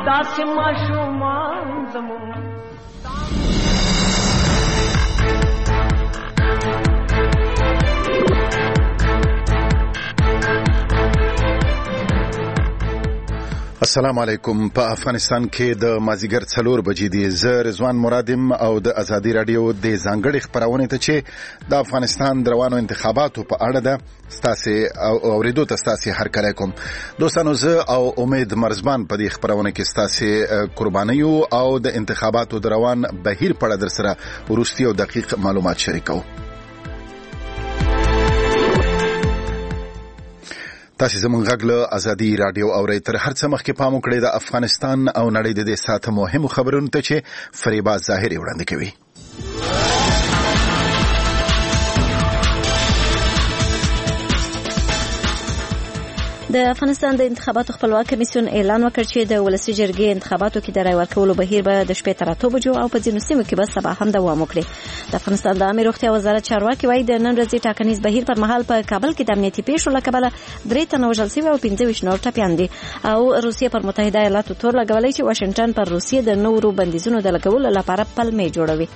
داسې ماشومان زموږ السلام علیکم. په افغانستان کې د مازیګر 4 بجې دي. زه رضوان مرادم او د ازادي رادیو د ځانګړي خبرونه ته چې د افغانستان د روانو انتخاباتو په اړه ده ستاسو اوریدو ته ستاسو هر کله کوم دوستانو. زه او امید مرزبان په دې خبرونه کې ستاسو قربانیو او د انتخاباتو د روان بهیر په اړه در سره ورستي او دقیق معلومات شریکو. تاسو زموږ غږ له ازادي رادیو اورئ. تر هر څه مخکې پام وکړئ د افغانستان او نړۍ د دې ساعت مهمو خبرونو ته چې فریبا ظاهري وړاندې کوي. د افغانستان د انتخاباتو خپلواک کمیسیون اعلان وکړ چې د ولسي جرګې انتخاباتو کې د رای ورکولو بهیر به د شپې تر 8 بجو او په ځینو سیمو کې به سبا هم دوام وکړي. د افغانستان د عامه روغتیا وزارت چارواکي وایي د نن ورځې ټاکنیز بهیر پر مهال په کابل کې د امنیتي پیښو له کبله 3 تنه وژل شوي او 25 نور ټپیان دي او روسیې پر متحده ایالاتو تور لګولای چې واشنگټن پر روسیې د نورو بندیزونو د لګولو لپاره پلمې جوړوي.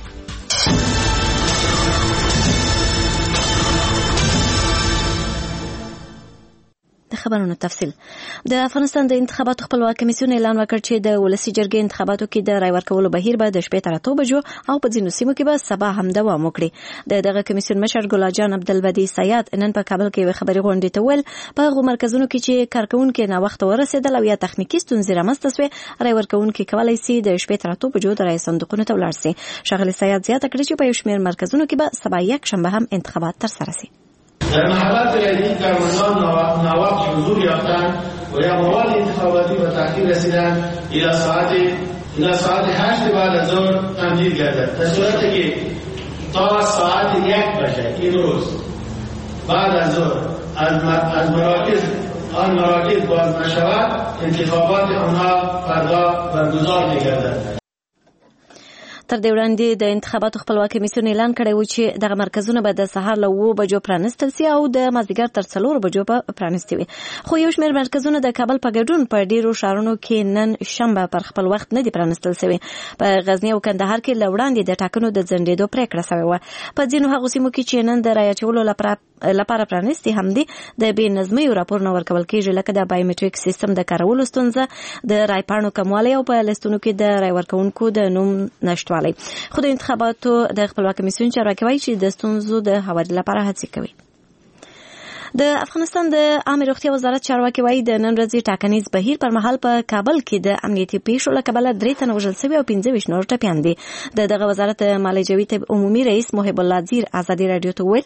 خبرونو تفصیل. د افغانستان د انتخاباتو خپلواک کمیسیون اعلان وکړ چې د ولسي جرګې انتخاباتو کې د رای ورکولو بهیر به د شپې تر 8 بجو او په ځینو سیمو کې به سبا هم دوام وکړي. دغه کمیسیون مشر ګل جان عبدالبدی سیاد نن په کابل کې خبري غونډې ته ویل په هغو مرکزونو کې چې کارکونکو نه وخت ورسېدل او یا تخنیکی ستونزې رامنځته شوې رای ورکونکو کولای شي د شپې تر 8 بجو د رای صندوقونو ته ولاړ شي. ښاغلي سیاد زیاته کړې چې په یو شمېر مرکزونو کې به سبا یک شنبه هم انتخابات ترسره شي. در محلات ریاضی کارمندان ناوقت حضور یافتند و یا مواد انتخاباتی به تأخیر رسیدن الى ساعت 8 بعد از ظهر تمدید گردد. در صورتی که تا ساعت 1 بجه این روز بعد از ظهر از مراکز باز نشود انتخابات آنها فردا برگزار می‌گردد. تر دې وړاندې د انتخاباتو خپلواک کمیسیون اعلان کړی و چې دغه مرکزونه به د سهار له 9 بجو پرانیستل شي او د مازدیګر تر 4 بجو به پرانیستي وي. خو یو شمېر مرکزونه د کابل په ګډون په ډیرو ښارونو کې نن شنبه پر خپل وخت نه دي پرانیستل شوي. په غزنی او کندهار کې له وړاندې د ټاکنو د ځنډېدو پریکړه شوې وه. په ځینو هغو سیمو کې چې نن د رای اچولو لپاره پرانیستي هم دي د بې نظمیو راپورونه ورکول کېږي لکه د بایومټریک سیستم د کارولو ستونزه، د رای پاڼو کموالی او په لیستونو کې د رای ورکوونکو د نوم نشتوالی. خو د انتخاباتو د خپلواک کمیسیون چارواکي وایي چې د ستونزو د هواري لپاره هڅې کوي. د افغانستان د عامه روغتیا وزارت چارواکي وایي د نن ورځې ټاکنیز بهیر پر مهال په کابل کې د امنیتي پیښو له کبله 3 تنه وژل شوي او 25 نور ټپیان دي. دغه وزارت مالی جوی طب عمومی رئیس محب الله زیر ازادي رادیو ته ویل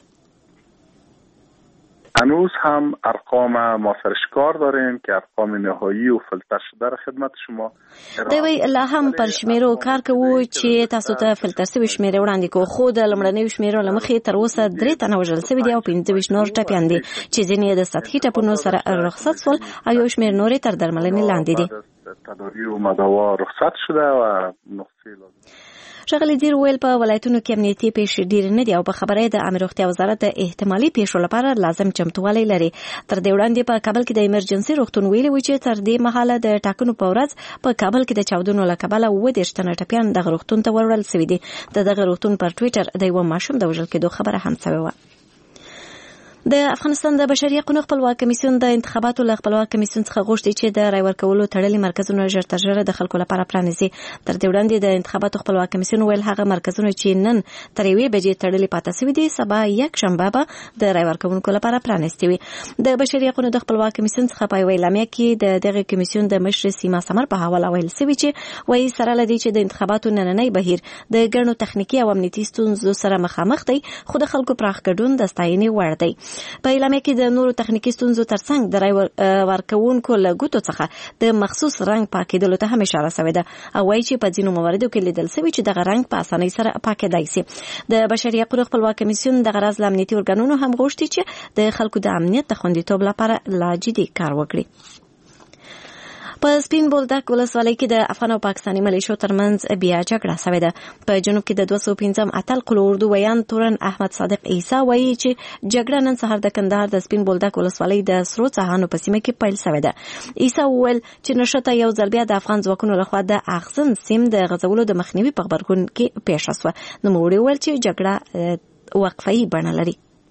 هنوز هم ارقام ما سرشکار داریم که ارقام نهایی و فیلتر شده را خدمت شما دوی لا هم پر شمیرو کار کوو چې تاسو ته فیلتر شوی شمیره وړاندې کوو. خو د لمړنیو شمیرو له مخې تر اوسه 3 تنه وژل شوي دي او 25 نور ټپیان دي چې ځینې د سطحي ټپونو سره رخصت شول او یو شمیر نورې تر درملنې لاندې دي. تداوی و مداوا رخصت شده و نقصی لازم. ښاغلي زیر ویل په ولایتونو کې امنیتي پیښې ډېرې نه دي او په خبره د عامه روغتیا وزارت د احتمالي پیښو لپاره لازم چمتووالی لري. تر دې وړاندې په کابل کې د ایمرجنسي روغتون ویلي و چې تر دې مهاله د ټاکنو په ورځ په کابل کې د چاودنو له کبله 30 تنه ټپیان دغه روغتون ته وړل شوي دي. دغه روغتون پر ټویټر د یو ماشوم د وژل کېدو خبره هم شوې وه. د افغانستان د بشري حقوقو خپلواک کمیسیون د انتخاباتو له خپلواک کمیسیون څخه غوښتي چې د رای ورکولو تړلي مرکزونه ژر تر ژره د خلکو لپاره پرانیزي. تر دې وړاندې د انتخاباتو خپلواک کمیسیون ویل هغه مرکزونه چې نن تر 1 بجې تړلي پاتې شوي دي سبا یک شنبه به د رای ورکوونکو لپاره پرانیستي وي. د بشري حقوقو د خپلواک کمیسیون څخه په اعلامیه کې د دغه کمیسیون د مشر سیما سمر په حواله ویل شوی چې وایي سره لدی چې د انتخاباتو نننۍ بهیر د ګڼو تخنیکی او امنیتي ستونزو سره مخامخ دی خو د خلکو پراخ ګډون د ستاینې وړ دی. په اعلامیه کې د نورو تخنیکی ستونزو ترڅنګ د رای ورکوونکو له ګوتو څخه د مخصوص رنګ پاکېدلو ته هم اشاره شوې ده او وایي چې په ځینو مواردو کې لیدل شوي چې دغه رنګ په اسانۍ سره پاکېدای شي. د بشري حقوقو خپلواک کمیسیون دغه راز له امنیتي ارګانونو هم غوښتي چې د خلکو د امنیت د خوندیتوب لپاره لا جدي کار وکړي. په سپین بولدک ولسوالۍ کې د افغان او پاکستاني ملیشو ترمنځ بیا جګړه شوې ده. په جنوب کې د 205 اتل قل اردو ویان تورن احمد صادق عیسی وایي چې جګړه نن سهار د کندهار د سپین بولدک ولسوالۍ د سرو څاهانو په سیمه کې پیل شوې ده. عیسی وویل چې نشته یو ځل بیا د افغان ځواکونو لخوا د اغزن سیم د غزولو د مخنیوي په غبرګون کې پیښ شوه. نوموړي وویل چې جګړه وقفه‌ای بڼه لري.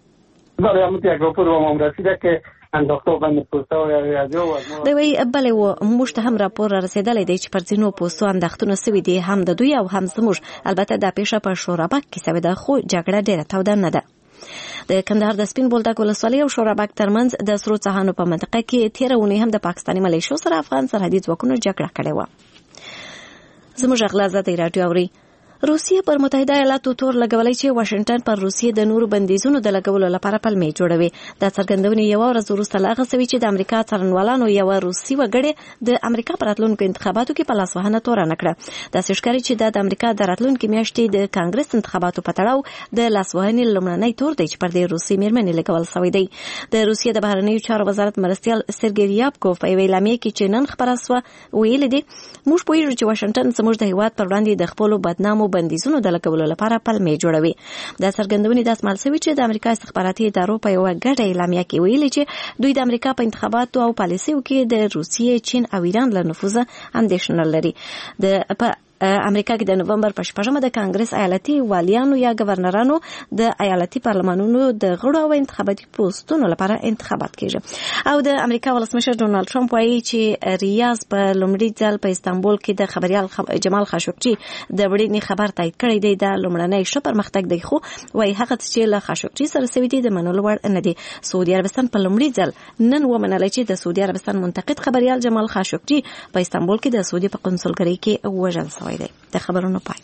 دوی بلې و موږ ته هم راپور رسیدلی دی چې پر ځینو پوستو انداختونه سوي دي، هم د دوی او هم زموږ. البته دا پیښه په شورابک کې سوې ده، خو جګړه ډیره توده نه ده. د کندهار د سپین بولدک ولسوالۍ او شورابک ترمنځ د سرو څاهانو په منطقه کې تیره اونۍ هم د پاکستاني ملیشو سره افغان سرحدي ځواکونو جګړه کړې وه. زموږ اغلا ازادي راډیو اوري. روسیه پر متحده ایالاتو تور لګولای چې واشنگټن پر روسیه د نورو بندیزونو د لګولو لپاره پلمې جوړوي. دا څرګندونه یو ورځ وروسته لا غوښتي چې د امریکا څارنوالانو یو روسي وګړي د امریکا پر راتلونکو انتخاباتو کې په لاس وهنه تورن کړه. دا ښکاري چې د امریکا د راتلونکو میاشتې د کانګرس انتخاباتو په تړاو د لاس وهنې لومړنی تور دی چې پر دې روسي میرمنې لګول شوی دی. د روسیې د بهرنیو چارو وزارت مرستیال سرګی ریابکوف په ویلامې کې چې نن خبره سو ویل دي موږ پوهیږو چې واشنگټن زموږ د هیواد پر وړاندې د خپل بدنامو بندیزونو د لګولو لپاره پلمې جوړوي. دا څرګندونه د اسمال سوي چې د امریکا استخباراتي ادارو په یو ګډه اعلامیه کې ویلي چې دوی د امریکا په انتخاباتو او پالیسیو کې د روسیې، چین او ایران له نفوذ اندېښنه لري. د امریکا کې د نومبر په 14مه د کانګرس ایالتي والیانو یا گورنرانو د ایالتي پارلمانونو د غړو او انتخاباتي پوسټونو لپاره انتخابات کیږي. او د امریکا ولسمشر ډونالد ټرمپ وایي چې ریاض په لومړي ځل په استانبول کې د خبريال جمال خاشقجي د وړاندې خبر تایید کړی دی. د لومړنۍ ښه پرمختګ دی، خو وایي هغه چې له خاشقجي سره سوي دي د منلو وړ نه دي. سعودي عربستان په لومړي ځل نن ومنل چې د سعودي عربستان منتقد خبريال جمال خاشقجي په استانبول کې د سعودي په قونسلګرۍ کې وژل شوی دی. د خبرونو پای.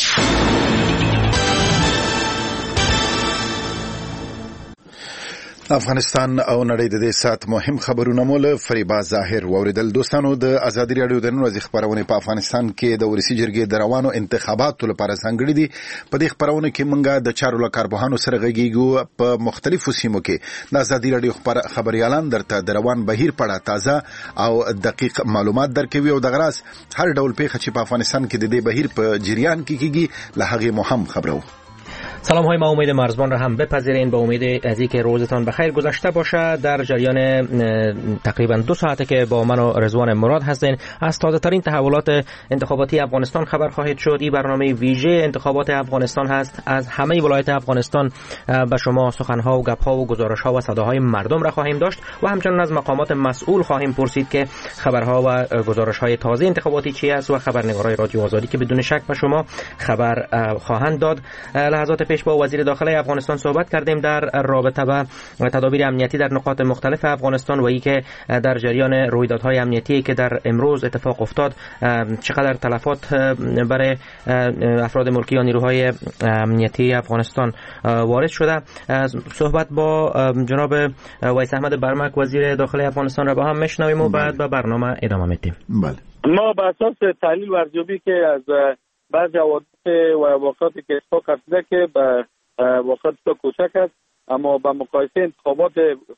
افغانستان او نړۍ د دې سات مهم خبرونه مول فریبا ظاهر ووریدل. دوستانو د ازادي راډیو د نن ورځې خبرونه په افغانستان کې د ولسی جرګې د روانو انتخاباتو لپاره ځانګړي دي. په دې خبرونه کې مونږه د چارو لکاربوهانو سره غږیږو. په مختلفو سیمو کې د ازادي راډیو خبريالان درته د روان بهیر په اړه تازه او دقیق معلومات درکوي او د غراس هر ډول پیښه چې په افغانستان کې د دې بهیر په جریان کې کیږي له هغه مهم خبرو. سلام های ما امید مرزبان را هم بپذیرین. با امید از اینکه روزتان بخیر گذشته باشه. در جریان تقریبا 2 ساعته که با من و رضوان مراد هستین از تازه ترین تحولات انتخاباتی افغانستان خبر خواهید شد. این برنامه ویژه انتخابات افغانستان هست. از همه ولایات افغانستان به شما سخنها و گپها و گزارشها و صداهای مردم را خواهیم داشت و همچنین از مقامات مسئول خواهیم پرسید که خبرها و گزارشهای تازه انتخاباتی چی است و خبرنگارای رادیو آزادی که بدون شک به شما خبر خواهند داد. لحظات پیش با وزیر داخلی افغانستان صحبت کردیم در رابطه با تدابیر امنیتی در نقاط مختلف افغانستان و ای که در جریان رویدادهای امنیتی که در امروز اتفاق افتاد چقدر تلفات برای افراد ملکی یا نیروهای امنیتی افغانستان وارد شده. صحبت با جناب ویس احمد برمک وزیر داخلی افغانستان را با هم میشنویم و بعد به برنامه ادامه میدیم. ما به اساس تحلیل و ارزیابی که از بعضی حوادث و واقعاتی که اتفاق افتاده که به واقعات کوچک است، اما با مقایسه انتخابات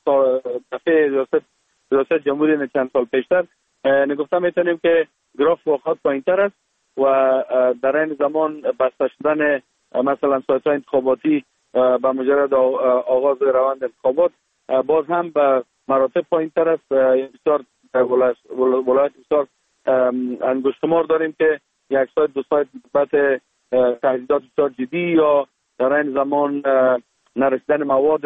دفعه ریاست جمهوری چند سال پیشتر نگفته میتونیم که گراف واقعات پایین‌تر است و در این زمان بسته شدن مثلا سایت‌های انتخاباتی با مجرد آغاز روند انتخابات باز هم به مراتب پایین‌تر است. بسیار ولایت بسیار انگشتمار داریم که یک سایت دو سایت نسبت تهدیدات بسیار جدی یا در این زمان نرسیدن مواد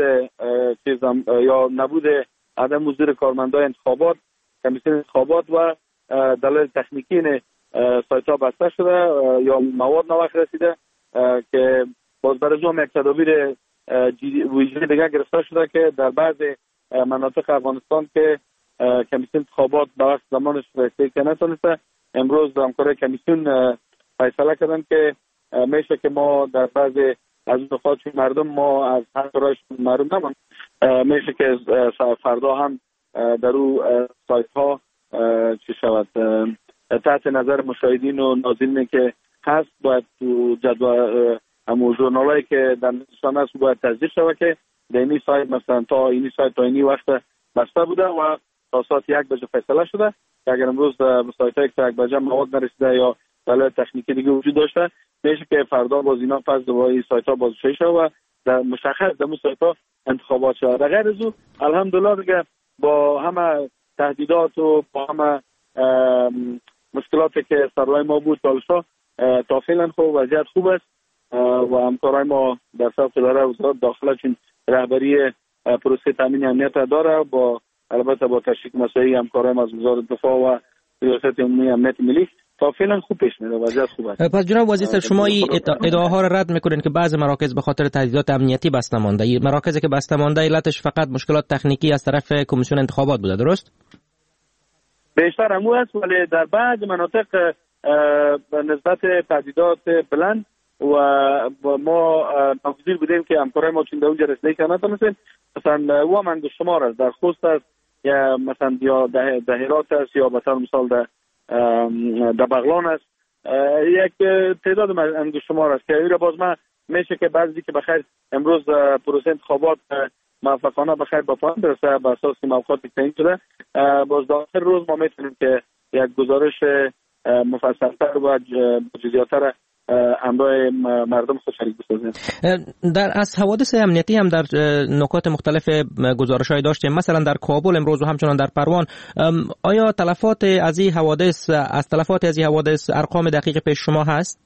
یا نبود عدم حضور کارمندای انتخابات، کمیسیون انتخابات و دلایل تکنیکی سایت ها بسته شده یا مواد نوخ رسیده که باز برای هم یک تدابیر ویژه دیگه گرفته شده که در بعض مناطق افغانستان که کمیسیون انتخابات به وقت زمانش رسیده که نتونسته، امروز همکارای کمیسیون فیصله کردن که میشه که ما در بعض از نقاط مردم ما از هر طرحش معلوم نمون، میشه که فردا هم در او سایت ها چی شود تحت نظر مشاهدین و ناظرین که هست باید تو جدول همون ژورنالایی که در نشان است باید تصدیق شود که در اینی سایت مثلا تا اینی سایت تا اینی وقت بسته بوده و تا ساعت 1 بجه فیصله شده اگر امروز سایت‌های یک بجا مواد نرسیده یا دلایل تکنیکی دیگه وجود داشته، میشه که فردا باز اینا پس دوباره سایت‌ها بازگشایی شه و در مشخص در سایت‌ها انتخابات شود. در غیر از او الحمدلله دیگه با همه تهدیدات و با همه مشکلاتی که سرای ما بود تا فعلا خوب وضعیت خوب است و همکارای ما در سطح اداره وزارت داخله چون رهبری پروسه تامین امنیت داره، با البته با تشریک مساعی همکارای ما از وزارت دفاع و ریاست عمومی امنیت ملی تا فعلا خوب پیش میره، وضعیت خوب است. پس جناب وزیر صاحب شما این ادعاها را رد میکنین که بعضی مراکز به خاطر تهدیدات امنیتی بسته مانده؟ مراکزی که بسته مانده علتش فقط مشکلات تکنیکی از طرف کمیسیون انتخابات بوده، درست؟ بیشتر همو است، ولی در بعض مناطق نسبت تهدیدات بلند و ما ناگزیر بودیم که همکارای ما چون در اونجا رسیدگی نتونستیم. مثلا و من شمار است در خوست است یا مثلا در هرات است یا مثال در بغلان است، یک تعداد انگشتمار است که ایرا باز ما میشه که بعضی که بخیر امروز پروسه انتخابات موفقانه بخیر به پایان برسه به اساس موقعاتی تعیین شده، باز در آخر روز ما میتونیم که یک گزارش مفصل‌تر و جزئیات‌تر همراه مردم خود شریک بسازیم. در از حوادث امنیتی هم در نکات مختلف گزارش‌های داشتیم، مثلا در کابل امروز و همچنان در پروان. آیا تلفات از این حوادث ارقام دقیق پیش شما هست؟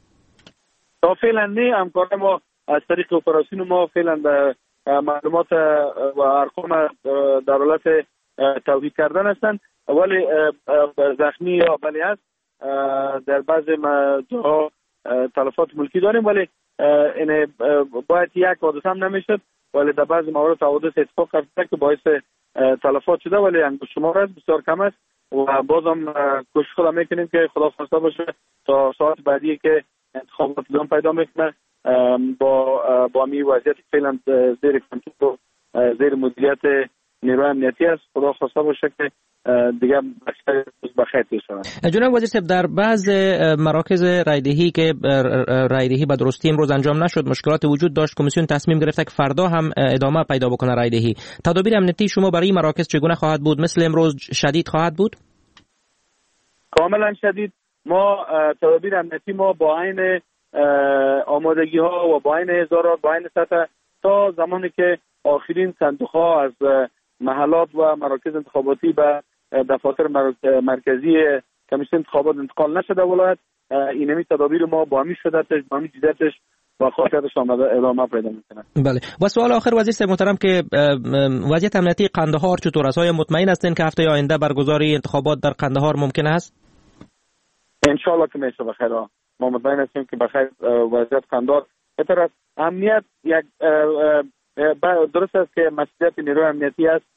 تا فعلا نه، همکاران ما از طریق اپراسیون ما فعلا معلومات و ارقام در حالت توضیح کردن هستند، ولی زخمی یا بلی است. در بعض جاها تلفات ملکی داریم، ولی این باید یک حادثه هم نمیشد، ولی در بعض موارد حوادث اتفاق افتاده که باعث تلفات شده، ولی انگشت شمار است، بسیار کم است و بازم کوشش خود میکنیم که خدا خواسته باشه تا ساعت بعدی که انتخابات ادامه پیدا میکنه با می وضعیت فعلا زیر کنترل زیر مدیریت نیروی امنیتی است. خدا خواسته باشه که دیگه بخیر پیش شود. جناب وزیر صاحب، در بعض مراکز رایدهی که رایدهی به درستی امروز انجام نشد، مشکلات وجود داشت، کمیسیون تصمیم گرفت که فردا هم ادامه پیدا بکنه رایدهی. تدابیر امنیتی شما برای مراکز چگونه خواهد بود؟ مثل امروز شدید خواهد بود؟ کاملا شدید. ما تدابیر امنیتی ما با عین آمادگی ها و با عین هزارات با عین سطح تا زمانی که آخرین صندوق ها از محلات و مراکز انتخاباتی به دفاتر مرکزی کمیسیون انتخابات انتقال نشده ولایت، اینمی تدابیر ما با همی شدتش با همی جدتش با خاطرش ادامه پیدا میکنه. بله. و سوال آخر وزیر صاحب محترم که وضعیت امنیتی قندهار چطور است؟ آیا مطمئن هستین که هفته آینده برگزاری انتخابات در قندهار ممکن است؟ ان شاء الله که میشه بخیر. ما مطمئن هستیم که بخیر وضعیت قندهار بهتر است. امنیت یک درست است که مسئولیت نیروی امنیتی است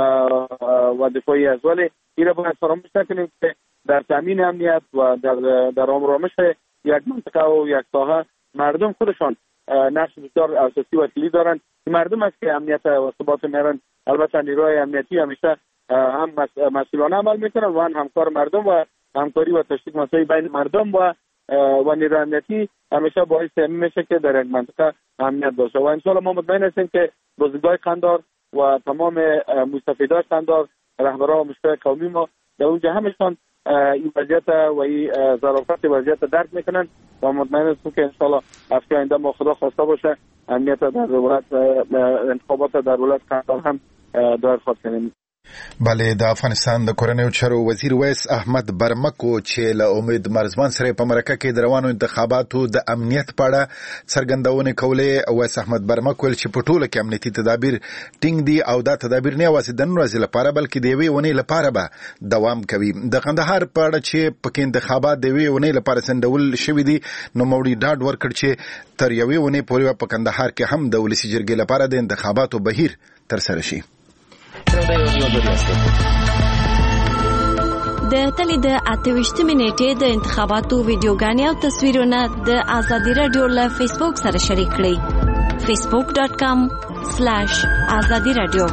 و دفاعی است، ولی این را باید فراموش نکنیم که در تامین امنیت و در آمرامش یک منطقه و یک ساحه مردم خودشان نقش بسیار اساسی و کلیدی دارند. مردم است که امنیت و ثبات میارن. البته نیروی امنیتی همیشه هم مسئولانه عمل میکنن و هم همکار مردم و همکاری و تشریک مساعی بین مردم و نیروی امنیتی همیشه باعث میشه که در یک منطقه امنیت باشه و ان شاء الله ما مطمئن هستیم که بزرگای قندهار و تمام مستفیدای قندهار، رهبران و مشترک قومی ما در اونجا همشون این وضعیت و این ظرافت وضعیت درک میکنن و مطمئن هستیم که ان شاء الله هفته آینده ما خدا خواسته باشه امنیت در ولایت انتخابات در ولایت قندهار هم دایر خواهد کنیم. بله، د افغانستان د کورنیو چارو وزیر ویس احمد برمکو چې له امید مرزبان سره په مرکه کې د روانو انتخاباتو د امنیت په اړه څرګندونې کولې. ویس احمد برمکو ویل چې په ټوله کې امنیتي تدابیر ټینګ دي او دا تدابیر نه یوازې د نن ورځې لپاره بلکې د یوې اونۍ لپاره به دوام کوي. د قندهار په اړه چې پکې انتخابات د یوې اونۍ لپاره ځنډول شوي دي، نو موري ډاډ ورکړ چې تر یوې اونۍ پورې په قندهار کې هم د ولسي جرګې لپاره د انتخاباتو بهیر ترسره شي. د تلې د 28 نیټې د انتخاباتو ویډیوګانې او تصویرونه د آزادي رادیو له فیسبوک سره شریک کړئ. facebook.com/azadi radio.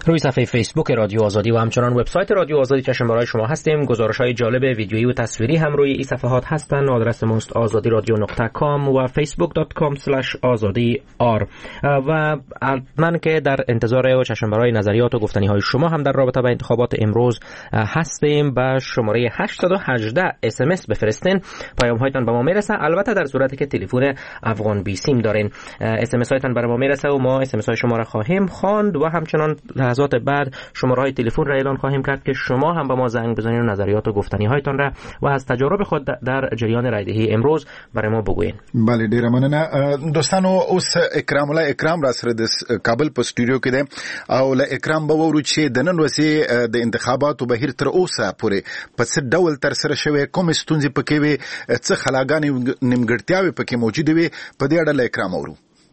روی صفحه فیسبوک رادیو آزادی و همچنان وبسایت رادیو آزادی چشم برای شما هستیم. گزارش‌های جالب ویدیویی و تصویری هم روی این صفحات هستن. آدرسمون است azadiradio.com و facebook.com/azadi.r. و من که در انتظار چشم برای نظریات و گفتنی‌های شما هم در رابطه با انتخابات امروز هستیم. با شماره 818 SMS بفرستین، پیام‌هایتان به ما میرسه. البته در صورتی که تلفن افغان بی سیم دارین، SMS هایتان برای ما میرسه و ما SMS های شما را خواهیم خواند و همچنان لحظات بعد شماره های تلفن را اعلان خواهیم کرد که شما هم به ما زنگ بزنید و نظریات و گفتنی هایتان را و از تجارب خود در جریان رایدهی امروز برای ما بگوین. بله، ډیره مننه دوستانو. اوس اکرام الله اکرام را سره د کابل په سټوډیو کې ده او له اکرام به وورو چې د نن ورځې د انتخاباتو بهیر تر اوسه پورې په څه ډول تر سره شوی، کوم ستونزې پکې وي، څه خلاګانې نیمګړتیاوې پکې موجوده وي، په دې اړه له اکرام اورو.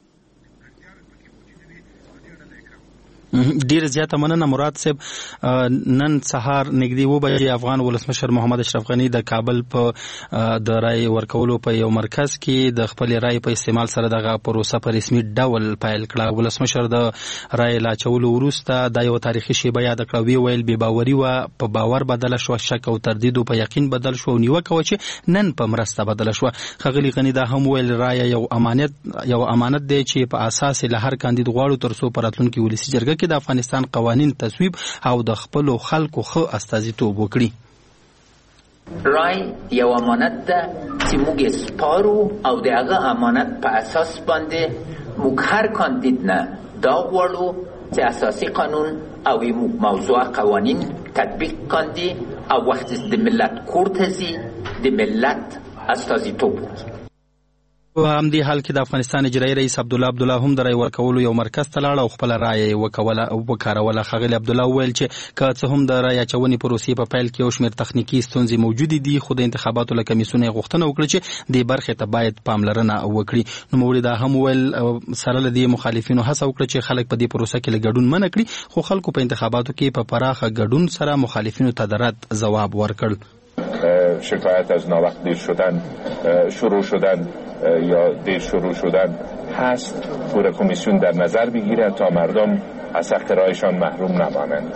ډیر زیاته مننه مراد صاحب. نن سهار نږدې 2 بجې افغان ولسمشر محمد اشرف غنی د کابل په د رای ورکولو په یو مرکز کې د خپل رای په استعمال سره دغه پروسه په رسمي ډول پیل کړه. ولسمشر د رای لاچولو وروسته د یو تاریخي شیبه یاد کړه، ویل بې باوري و په باور بدل شو، شک او تردید په یقین بدل شو، نیوکه و چې نن په مرسته بدل شو. خغلی غنی دا هم ویل رای یو امانت دی چې په اساس له هر کاندید غواړو ترڅو پراتلونکو ولسی جرګه د افغانستان قوانین تصویب او د خپل خلکو خو استازیتوب وکړي. رای یو امانت ده چې موږ سپارو او دغه امانت په اساس باندې موږ هر کاندید نه دا غواړو چې اساسي قانون او موضوع قوانین تطبیق کاندي او وخت د ملت کورتزي د ملت استازیتوب وکړي. په همدې حال کې د افغانستان اجرایي رئیس عبدالله هم د رای ورکولو یو مرکز ته لاړ او خپل رای وکاروله. ښاغلي عبدالله وویل چې که څه هم د رای اچونې پروسې په پیل کې یو شمېر تخنیکي ستونزې موجودې دي، خو د انتخاباتو له کمیسیون یې غوښتنه وکړه چې دې برخې ته باید پاملرنه وکړي. نوموړي دا هم وویل سره له دې مخالفینو هڅه وکړه چې خلک په دې پروسه کې له ګډون منع کړي، خو خلکو په انتخاباتو کې په پراخه ګډون سره مخالفینو ته د رد ځواب ورکړ. شکایت از ناوقت دیر شدن، شروع شدن یا دیر شروع شدن هست، پور کمیسیون در نظر بگیرد تا مردم از حق رایشان محروم نمانند.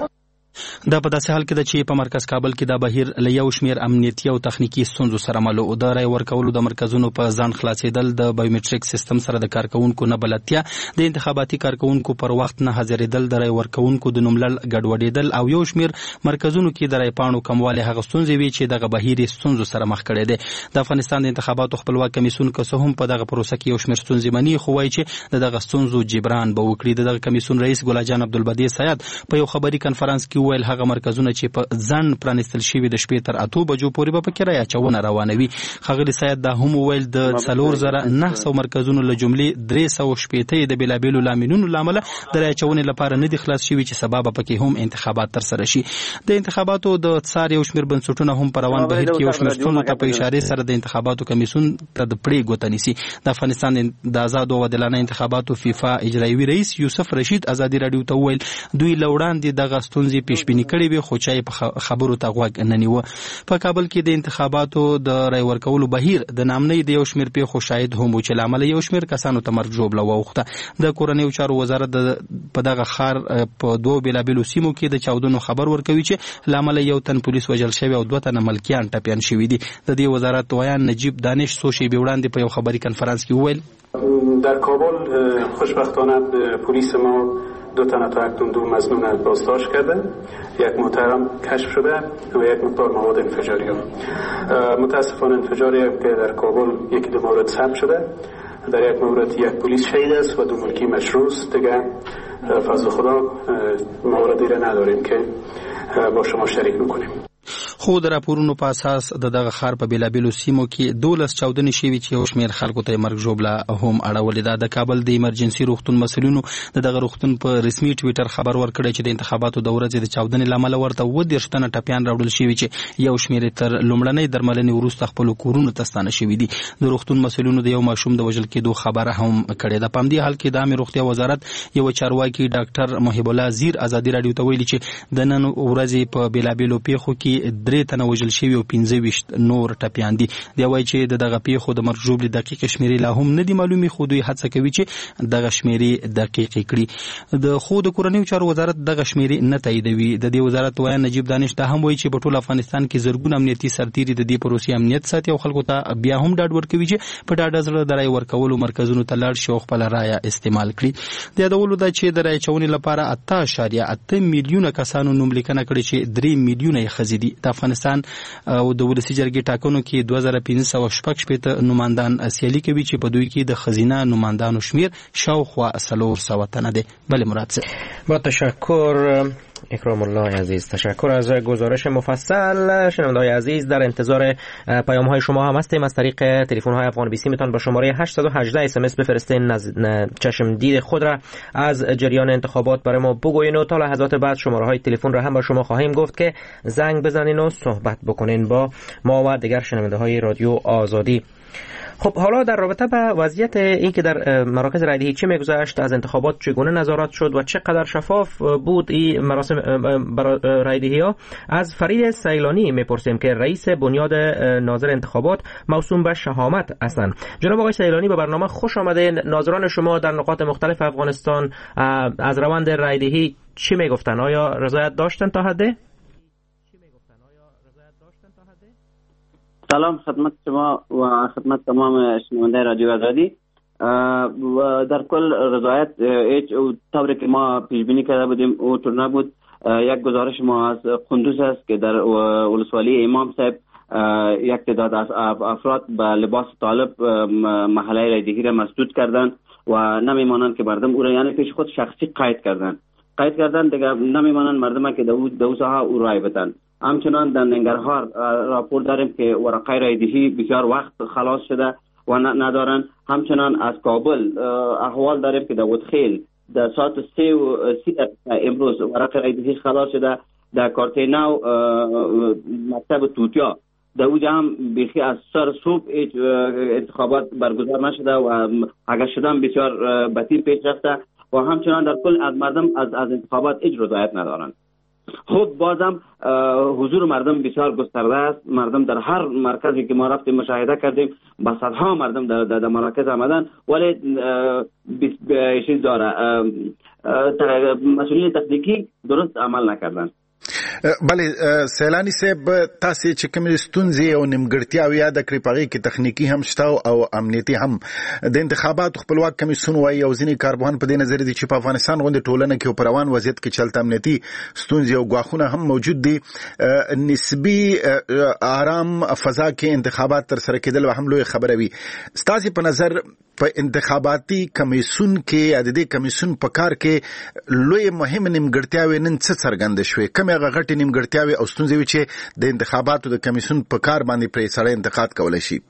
دا په داسې حال کې ده چې په مرکز کابل کې دا بهیر له یو شمېر امنیتي او تخنیکي ستونزو سره مل و. د رای ورکولو د مرکزونو په ځان خلاصېدل، د بایومټریک سیستم سره د کارکونکو نه بلدتیا، د انتخاباتي کارکونکو پر وخت نه حاضرېدل، د رای ورکونکو د نوملړ ګډوډېدل او یو شمېر مرکزونو کې د رای پاڼو کموالی هغه ستونزې وي چې دغه بهیر ستونزو سره مخ کړی دی. د افغانستان د انتخاباتو خپلواک کمیسیون که څه هم په دغه پروسه کې یو شمېر ستونزې مني، خو وایي چې دغه ستونزو جبران به وکړي. دغه کمیسیون رئیس ګلاجان عبدالبدی سید په یو خبري کنفرانس کې ویل هغه مرکزونه چې په ځان پرانستل شوي د شپې تر 8 بجو پورې به پکې رای اچونه روانوي. ښاغلي سید دا هم ویل د 4900 مرکزونو له جملې 360 د بېلابېلو لاملونو له امله د رای اچونې لپاره نه دي خلاص شوي چې سبا به پکې هم انتخابات ترسره شي. د انتخاباتو د څار یو شمېر بنسټونه هم په روان بهیر کې یو شمېر ستونزو ته په اشارې سره د انتخاباتو کمیسیون ته د پړې ګوته نیسي. د افغانستان د آزاد او عادلانه انتخاباتو فیفا اجرایي رئیس یوسف رشید ازادي رادیو ته ویل دوی لوړاندې دغه ستونزې پیشبیني کړې وي، خو چای په خبرو ته غوږ نه نیوه. په کابل کې د انتخاباتو د رای ورکولو بهیر د نامنۍ د یو شمېر پیښو شاهد هم و چې له امله یو شمېر کسانو ته مرګ ژوبله واوښته. د کورنیو چارو وزارت په دغه ښار په 2 بېلابېلو سیمو کې د چاودنو خبر ورکوي چې له امله یو تن پولیس وژل شوی او 2 تنه ملکیان ټپیان شوي دي. د دې وزارت ویان نجیب دانش څو شېبې وړاندې په یو خبري کنفرانس کې وویل در کابل خوشبختانه پلیس ما 2 تن تا اکنون 2 مظنون بازداشت کرده، یک متهم کشف شده و یک مقدار مواد انفجاری ها. متاسفانه انفجاری که در کابل 1-2 مورد ثبت شده، در یک مورد یک پلیس شهید است و 2 ملکی مشروع است. دیگه فضل خدا موردی را نداریم که با شما شریک میکنیم. خو د راپورونو په اساس د دغه ښار په بېلابېلو سیمو کې 12 چاودنې شوي چې یو شمېر خلکو ته مرګ ژوبله هم اړولې ده. د کابل د ایمرجنسي روغتون مسؤلینو د دغه روغتون په رسمي ټویټر خبر ورکړی چې د انتخاباتو د ورځې د چاودنې له امله ورته 30 تنه ټپیان راوړل شوي چې یو شمېر تر لومړنۍ درملنې وروسته خپلو کورونو ته ستانه شوي دي. د روغتون مسؤلینو د یو ماشوم د وژل کېدو خبره هم کړې ده. په همدې حال کې د عامې روغتیا وزارت یو چارواکي ډاکټر محب الله زیر ازادي رادیو ته ویلي چې د نن ورځې په بېلابېلو پیښو کې 3 تنه وژل شوي او 25 نور ټپیان دي. دی وایي چې دغه پیښو د مرګ ژوبلې دقیق شمیرې لا هم نه دي معلومي، خو دوی هڅه کوي چې دغه شمیرې دقیق کړي. د خو د کورنیو چارو وزارت دغه شمیرې نه تاییدوي. د دې وزارت وایي نجیب دانش دا هم وایي چې په ټول افغانستان کې زرګونه امنیتي سرتیري د دې پروسې امنیت ساتي او خلکو ته بیا هم ډاډ ورکوي چې په ډاډه زړه د رای ورکولو مرکزونو ته لاړ شي او خپل رایه استعمال کړي. د یادولو ده چې د رای چونې لپاره 8.8 میلیونه کسانو نوم لیکنه کړې چې 3 میلیونه یې ښځې دي. د افغانستان او د ولسي جرګې ټاکنو کې 2516 نمایندان سیالي کوي چې په دوی کې د ښځینه نمایندانو شمیر شاوخوا 400 تنه دی. بله مراد صاحب، با تشکر اکرام الله عزیز، تشکر از گزارش مفصل. شنونده‌های عزیز در انتظار پیام‌های شما هم هستیم. از طریق تلفن‌های افغان بیسی میتون با شماره 818 SMS بفرستین چشم دید خود را از جریان انتخابات برای ما بگوین و تا لحظات بعد شماره‌های تلفن را هم با شما خواهیم گفت که زنگ بزنین و صحبت بکنین با ما و دیگر شنونده‌های رادیو آزادی. خب حالا در رابطه با وضعیت این که در مراکز رایدهی چه میگذشت، از انتخابات چگونه نظارت شد و چقدر شفاف بود این مراسم رایدهی ها، از فرید سیلانی میپرسیم که رئیس بنیاد ناظر انتخابات موسوم به شهامت هستند. جناب آقای سیلانی، به برنامه خوش آمدین. ناظران شما در نقاط مختلف افغانستان از روند رایدهی چی میگفتن؟ آیا رضایت داشتن تا حده؟ سلام خدمت شما و خدمت تمام شنونده رادیو آزادی. و در کل رضایت هیچ طوری که ما پیش بینی کرده بودیم او طور نبود. یک گزارش ما از قندوز است که در ولسوالی امام صاحب یک تعداد از افراد به لباس طالب محله رایدهی را مسدود کردند و نمیمانند که مردم او را یعنی پیش خود شخصی قید کردند دیگه نمیمانند مردم که دو ساعه او رای بدن. همچنان در ننگرهار راپور داریم که ورقه رایدهی بسیار وقت خلاص شده و ندارن. همچنان از کابل احوال داریم که در ودخیل در ساعت 3 امروز ورقه رایدهی خلاص شده. در کارتیناو مکتب توتیا در اوجا هم بیخی از سر صبح انتخابات برگزار نشده و اگر شدن بسیار بطیء پیش رفته و همچنان در کل از مردم از انتخابات هیچ رضایت ندارند. خود بازم حضور مردم بسیار گسترده است. مردم در هر مرکزی که ما رفتیم مشاهده کردیم با صدها مردم در مراکز آمدن، ولی چیز داره مسئولین تکنیکی درست عمل نکردن. بله سیلانی صاحب، تاسو چې کومې ستونزې او نیمګړتیاوې یاد کړې په هغې کې تخنیکي هم شته او امنیتي هم. د انتخاباتو خپلواک کمیسیون وایي او ځینې کارپوهان په دې نظر دي چې په افغانستان غوندې ټولنه کې او په روان وضعیت کې چلته امنیتي ستونزې او ګواښونه هم موجود دي. نسبي آرام فضا کې انتخابات ترسره کېدل به هم لویه خبره وي. ستاسې په نظر په انتخاباتي کمیسیون کې د دې کمیسیون په کار کې لویه مهمه نیمګړتیاوې نن څه څرګندې شوې؟ کومې هغه غټې نیمګړتیاوې او ستونزې وي چې د انتخاباتو د کمیسیون په کار باندې پرې سړی انتقاد کولی شي؟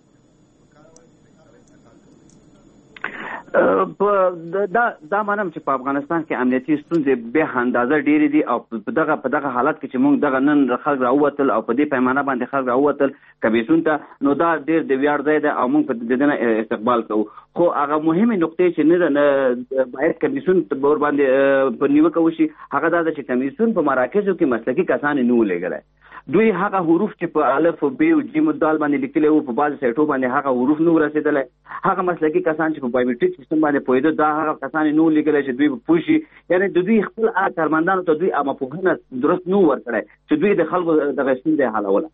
دا منم چې په افغانستان کې امنیتي ستونزې به اندازه ډېرې دي او په دغه حالت کې چې موږ دغه نن خلک راووتل او په دې پیمانه باندې خلک راووتل کمیسیون ته، نو دا ډېر د ویاړ ځای دی او موږ په دې نه استقبال کوو. خو هغه مهمې نقطې چې نه باید کمیسیون ور باندې په نیوکه وشي هغه دا ده چې کمیسیون په مراکزو کې مسلکي کسان نه ولېږلی. دوی هغه حروف چې په الف او ب او جیم او دال باندې لیکلي وو په بعض سایټو باندې هغه حروف نه رسیدلی. هغه مسلکي کسان چې په بایومټریک سیستم باندې پوهېده دا هغه کسان نه لیکلی چې دوی پوه شي. یعنی د دوی خپل کارمندانو ته دوی عامه پوهنه درست نه ورکړی چې دوی د خلکو دغه ستونزې حلوله.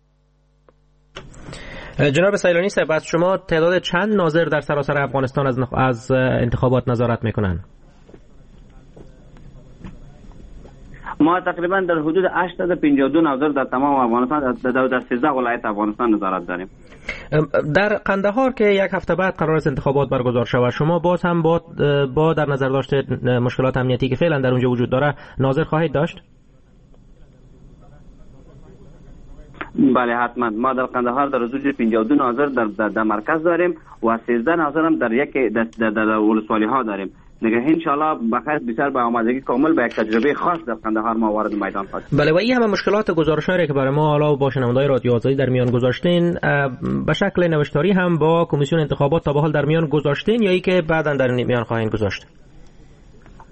جناب سیلانی صاحب، از شما تعداد چند ناظر در سراسر افغانستان از انتخابات نظارت میکنن؟ ما تقریبا در حدود 852 ناظر در تمام افغانستان در 13 ولایت افغانستان نظارت داریم. در قندهار که یک هفته بعد قرار است انتخابات برگزار شود، شما باز هم با در نظر داشته مشکلات امنیتی که فعلا در اونجا وجود داره ناظر خواهید داشت؟ بله حتما. ما در قندهار در حدود 52 ناظر در مرکز داریم و 13 ناظر هم در ولسوالی ها داریم. دیگه انشالله بخیر بسیار با آمادگی کامل با یک تجربه خاص در قندهار ما وارد میدان خواهیم. بله، و این همه مشکلات گزارش‌هایی که برای ما حالا با شنونده‌های رادیو آزادی در میان گذاشتین به شکل نوشتاری هم با کمیسیون انتخابات تا به حال در میان گذاشتین یا ای که بعداً در میان خواهید گذاشت؟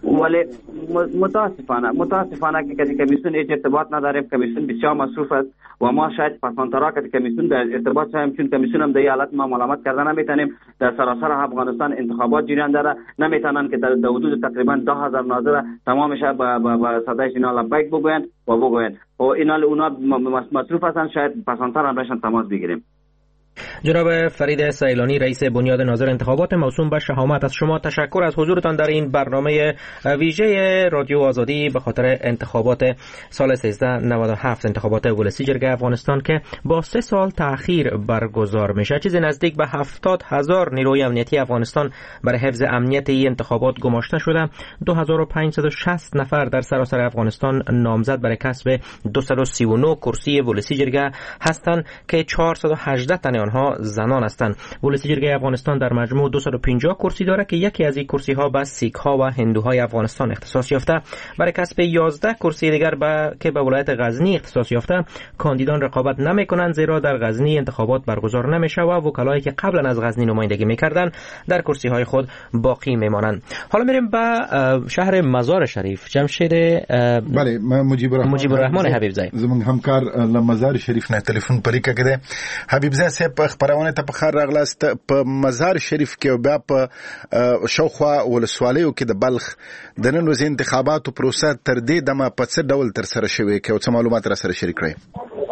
ولی متاسفانه که کمیسیون هیچ ارتباط نداره. کمیسیون بسیار مصروف است و ما شاید پسانترا که کمیسیون در ارتباط شدیم، چون کمیسیون هم در این حالت ما ملامت کرده نمیتونیم. در سراسر افغانستان انتخابات جریان داره، نمیتونن که در حدود تقریبا 10,000 ناظر تمامش با صدای اینا لبیک بگوین و اینا اونا مصروف هستن، شاید پسانتر هم بشن تماس بگیریم. جناب فرید سیلانی، رئیس بنیاد ناظر انتخابات موسوم به شهامت، از شما تشکر از حضورتان در این برنامه ویژه رادیو آزادی به خاطر انتخابات سال 1397 انتخابات ولسی جرگه افغانستان که با 3 سال تأخیر برگزار میشه. چیزی نزدیک به 70,000 نیروی امنیتی افغانستان برای حفظ امنیت این انتخابات گماشته شده. 2560 نفر در سراسر افغانستان نامزد برای کسب 239 کرسی ولسی جرگه هستند که 418 تن آنها زنان هستند. ولسی جرگه افغانستان در مجموع 250 کرسی داره که یکی از این کرسی ها به سیک ها و هندوهای افغانستان اختصاص یافته. برای کسب 11 کرسی دیگر که به ولایت غزنی اختصاص یافته، کاندیدان رقابت نمیکنند، زیرا در غزنی انتخابات برگزار نمیشه و وکلایی که قبلا از غزنی نمایندگی میکردند در کرسی های خود باقی میمانند. حالا میریم به شهر مزار شریف. جمشید بله، مجیب الرحمن حبیب زای زمون همکار لمزار شریف نه تلیفون پرې کړه. حبیب زای په خبرونه ته په خیر راغلاست. په مزار شریف کې بیا په شاوخوا ولسوالیو کې د بلخ د نن ورځې انتخاباتو پروسه تر دې دمه په څه ډول تر سره شوې کې او څه معلومات را سره شریک کړئ؟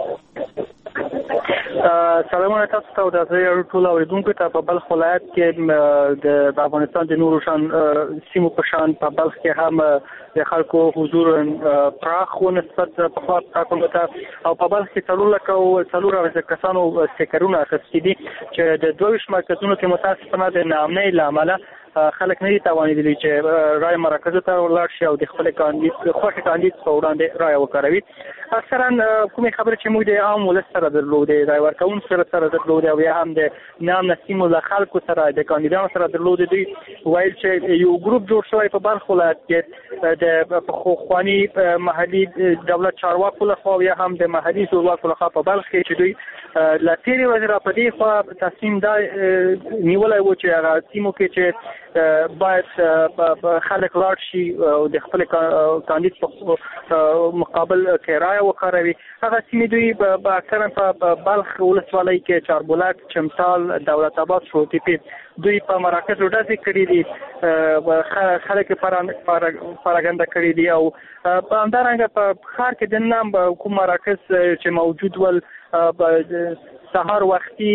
سلامونه تاسو ته د ټول اوریدونکو ته. په بلخ ولایت کې د افغانستان د نورو شان سیمو په شان په بلخ کې هم د خلکو حضور پراخ و نسبت په خوا ټاکنو ته، او په بلخ کې 400 کسانو سټیکرونه اخیستي دي چې د 22 مرکزونو کې متاسفانه د ناامنۍ له امله خلک نه دي توانېدلي چې رای مرکزو ته ولاړ شي او د خپل خوښې کاندید په وړاندې رای وکاروي. اکثرا کومې خبرې چې موږ د عام ولس سره درلودې، رای ورکوونکو سره درلودې او یا هم د نام نسیمو له خلکو سره د کاندیدانو سره درلودې، دوی ویل چې یو ګروپ جوړ شوی په بلخ ولایت کې د پخواني محلي دولت چارواکو لخوا یا هم د محلي زورواکو لخوا په بلخ کې چې دوی له تېرې ورځې را په دې خوا تصمیم دا نیولی و چې هغه سیمو کې چې باید خلک لاړ شي او د خپل کاندید په مقابل کې رای وکاروي. هغه سیمې دوی به اکثرا په بلخ ولسوالۍ کې چاربولک، چمتال، دولت آباد، شوتیپی دوی په مراکزو ډزې کړي دي، خلک پراګنده کړي دي او په همدارنګه په ښار کې د نام کوم مراکز چې موجود ول سهار وختي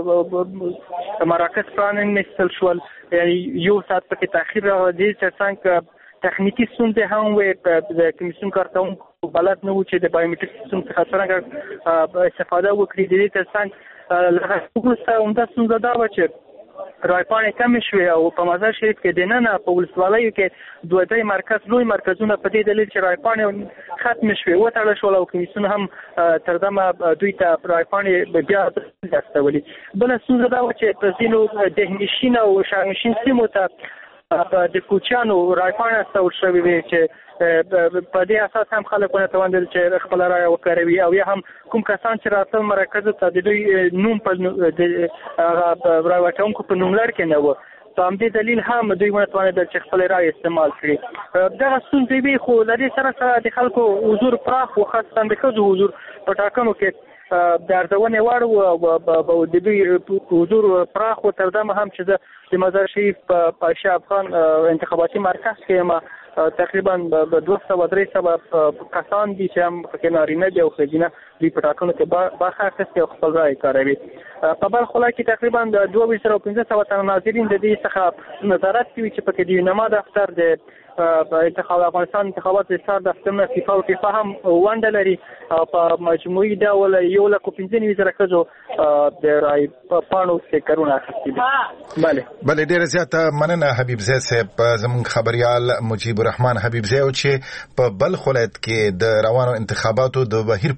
مراکز پرانیستل شول، یعنی یو ساعت پکې تاخیر راغلی. ترڅنګ تخنیکی ستونزې هم وې، د کمیسیون کارکوونکو بلد نه و چې د بایومټریک سیستم څخه څرنګه استفاده وکړي. د دې ترڅنګ له هغه وروسته عمده ستونزه دا وه چې رایپاڼې کمې شوې او په مزار شریف کې دننه په ولسوالیو کې 2 لوی مرکزونه په دې دلیل چې رایپاڼې ختمې شوې وتړل شول او کمیسیون هم تر دمه دوی ته رایپاڼې بیا استولي. بله ستونزه دا وه چې په ځینو دهنشین او شهرنشین سیمو ته د کوچیانو رایپاڼې استول شوې وې چې په دې اساس هم خلک ونه توانېدل چې خپل رای وکاروي او یا هم کوم کسان چې راتل مرکز ته د دوی نوم په رای ورکوونکو په نوملړ کې نه و، په همدې دلیل هم دوی ونه توانېدل چې خپل رای استعمال کړي. دغه ستونزې وې، خو له دې سره د خلکو حضور پراخ و، خاصتا د ښځو حضور په ټاکنو کې د ارزونې وړ و، د دوی حضور پراخ و. تر دمه هم چې زه د مزار شریف په شاه افغان انتخاباتي مرکز کې یم، تقریبا 200-300 کسان دي چې هم پکې نارینه دي او ښځینه دوی په ټاکنو کې برخه اخیستې او خپل رای کاروي. په بلخ ولایت کې تقریبا 2500 تنه ناظرین د دې څخه نظارت کوي چې پکې د یونما دفتر د افغانستان انتخابات ریاست دفترونه فیفا او فیفا هم ونډه لري او په مجموعي ډول 1,95,000 ښځو د رای پاڼو سټیکرونه اخیستي دي. بله ډېره زیاته مننه حبیب زی صاحب. زموږ خبریال مجیب الرحمن حبیب زی چې په بلخ ولایت کې د روانو انتخاباتو د بهیر په اړه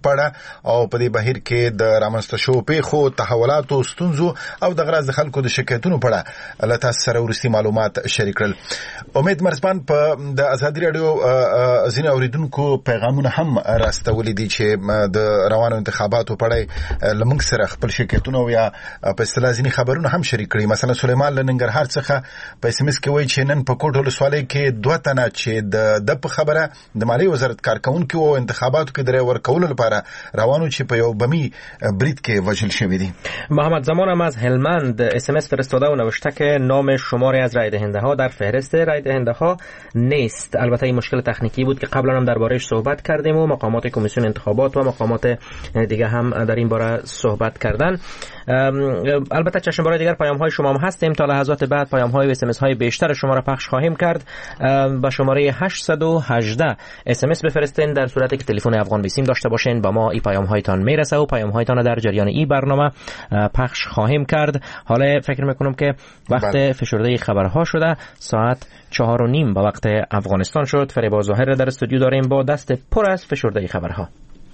او په دې بهیر کې د رامنځته شوو پیښو تحولاتو ستونزو او د غراز د خلکو د شکایتونو په اړه له تاسو سره ورسي معلومات شریک کړل. امید مرزبان په د ازادي رادیو ځینې اوریدونکو پیغامونه هم راستولي دي چې د روانو انتخاباتو په اړه لمنګ سره خپل شکایتونه او یا په اصطلاح ځینې خبرونه هم شریک کړي. مثلا سلیمان له ننګرهار څخه په اس ام اس کې وایي چې نن په کوټ ولسوالۍ کې 2 تنه چې د په خبره د مالیې وزارت کارکونکو او انتخاباتو کې درې ورکولو لپاره روانو چې په یو بمی برید کې وژل شوی دي. محمد زمان هم از هلمند اس ام اس فرستاده و نوشته که نام شماری از رای دهنده ها در فهرست رای دهنده ها نیست. البته این مشکل تکنیکی بود که قبلا هم درباره‌اش صحبت کردیم و مقامات کمیسیون انتخابات و مقامات دیگه هم در این باره صحبت کردن. البته چشم‌بار دیگر پیام‌های شما هم هستیم. تا لحظات بعد پیام‌های و اس‌ام‌اس‌های بیشتر شما را پخش خواهیم کرد. با شماره 818 اس‌ام‌اس بفرستین در صورتی که تلفن افغان بیسیم داشته باشین. با ما این پیام‌هایتان میرسه و پیام‌هایتان در جریان این برنامه پخش خواهیم کرد. حالا فکر می‌کنم که وقت فشرده خبرها شده. ساعت 4:30 به وقت افغانستان شد. فریبا ظاهر در استودیو داریم با دست پر از فشرده خبرها.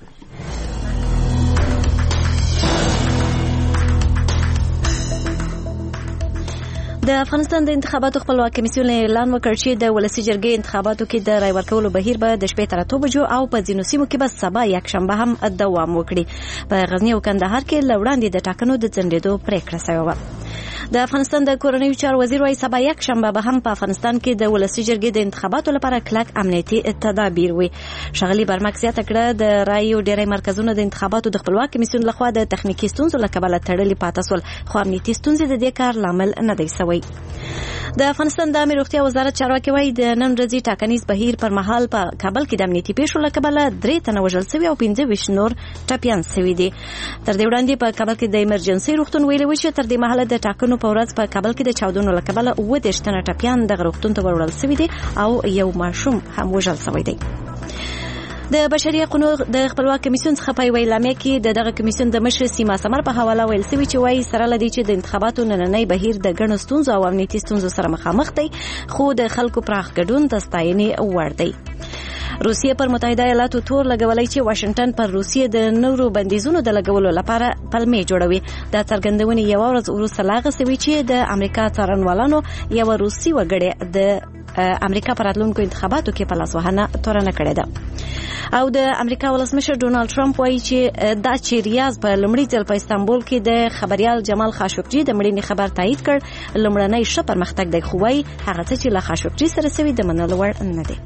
د افغانستان د انتخاباتو خپلواک کمیسیون اعلان وکړ چې د ولسی جرګې انتخاباتو کې د رای ورکولو بهیر به د شپې تر 8 بجو او په ځینو سیمو کې به سبا یک شنبه هم دوام وکړي. په غزنی او کندهار کې لوړاندې د ټاکنو د ځنډېدو پریکړه شوې و. د افغانستان د کورنیو چارو وزیر وايي سبا یک شنبه به هم په افغانستان کې د ولسی جرګې د انتخاباتو لپاره کلک امنیتي تدابیر وي. شغلی برمک زیاته کړه د رای او ډېری مرکزونو د انتخاباتو د خپلواک کمیسیون لخوا د تخنیکی ستونزو له کبله تړلي پاتې سول، خو امنیتي ستونزې د دې کار لامل نه دی سوی. د افغانستان د امنیت روغتیا وزارت چارواکي وايي د نن ورځې ټاکنیز بهیر پر مهال په کابل کې د امنیتي پیښو له کبله 3 تنه وژل شوي او 15 نور ټپیان شوي دي. تر دې وړاندې په کابل کې د ایمرجنسي روغتون ویلي و چې تر دې مهاله د ټاکنو په ورځ په کابل کې د چاودنو له کبله 19 تنه ټپیان د روغتون ته وړل شوي دي او یو ماشوم هم وژل شوی دی. د بشري حقوقو د خپلواک کمیسیون څخه په ویلامه کې دغه کمیسیون د مشر سیما سمر په حواله ویل سوي چې وايي سره لدی چې د انتخاباتو نننۍ بهیر د ګڼو ستونزو او امنیتي ستونزو سره مخامخ دی، خو د خلکو پراخ ګډون د ستاینې وړ دی. روسیه پر متحده ایالاتو تور لګولای چې واشنگټن پر روسیه د نورو بندیزونو د لګولو لپاره پلمې جوړوي. د څرګندونې یو ورځ وروسته لاغه سوي چې د امریکا څارنوالانو یو روسي وګړي د امریکا پر راتلونکو انتخاباتو کې په لاسوهنه تورنه کړې ده. او د امریکا ولسمشر ډونالد ټرمپ وایي چې دا چې ریاض په لومړي ځل په استانبول کې د خبريال جمال خاشقجي د مړینې خبر تایید کړ، لومړنی ښه پرمختګ دی، خو وایي هغه څه چې له خاشقجي سره سوي د منلو وړ نه دی.